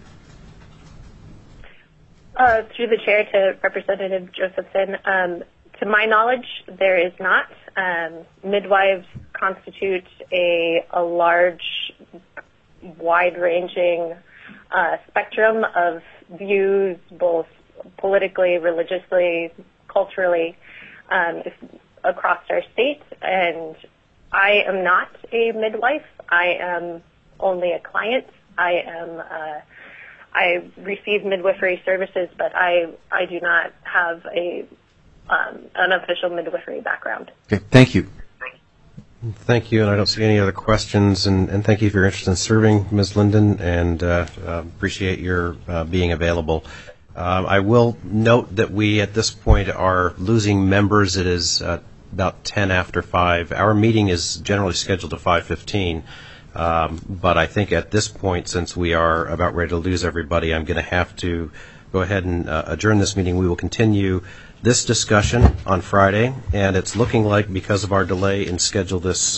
Through the chair to Representative Josephson, to my knowledge, there is not. Midwives constitute a large, wide-ranging spectrum of views, both politically, religiously, culturally, across our state, and I am not a midwife. I am only a client. I receive midwifery services, but I do not have an official midwifery background. Okay, thank you. Thank you, and I don't see any other questions. And thank you for your interest in serving, Ms. Linden, and appreciate your being available. I will note that we, at this point, are losing members. It is about 10 after 5. Our meeting is generally scheduled to 5:15, but I think at this point, since we are about ready to lose everybody, I'm going to have to go ahead and adjourn this meeting. We will continue this discussion on Friday, and it's looking like, because of our delay in schedule this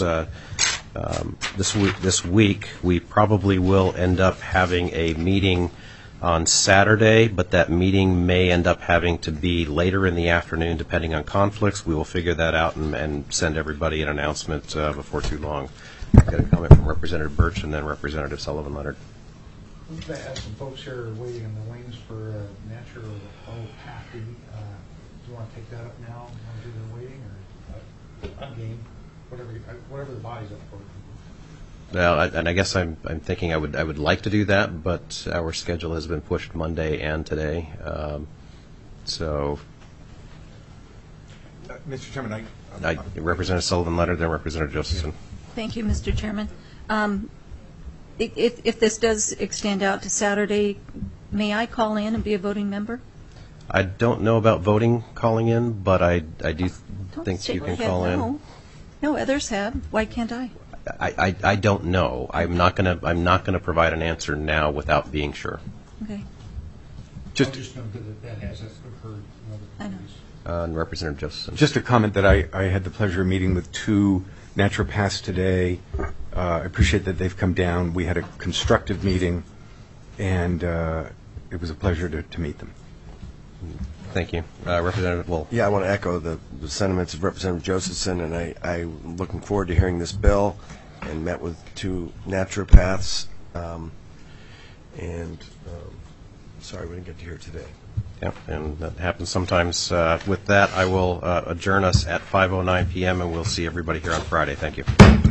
week, we probably will end up having a meeting on Saturday, but that meeting may end up having to be later in the afternoon, depending on conflicts. We will figure that out and send everybody an announcement before too long. I've got a comment from Representative Birch and then Representative Sullivan Leonard. We've had some folks here waiting in the wings for natural homeopathy. Do you want to take that up now? You want to do the waiting, or I'm game? Whatever the body's up for. Well, and I guess I'm thinking I would like to do that, but our schedule has been pushed Monday and today. So, Mr. Chairman, Representative Sullivan Leonard, then Representative Josephson. Thank you, Mr. Chairman. If this does extend out to Saturday, may I call in and be a voting member? I don't know about voting calling in, but I do think you can call in. No, others have. Why can't I? I don't know. I'm not gonna provide an answer now without being sure. Okay. Just know that has occurred in other countries. And Representative Josephson. Just a comment that I had the pleasure of meeting with 2 naturopaths today. I appreciate that they've come down. We had a constructive meeting, and it was a pleasure to meet them. Thank you. Representative Wolf. Yeah, I want to echo the sentiments of Representative Josephson, and I'm looking forward to hearing this bill, and met with 2 naturopaths, sorry we didn't get to hear today. Yeah, and that happens sometimes. With that, I will adjourn us at 5:09 p.m., and we'll see everybody here on Friday. Thank you.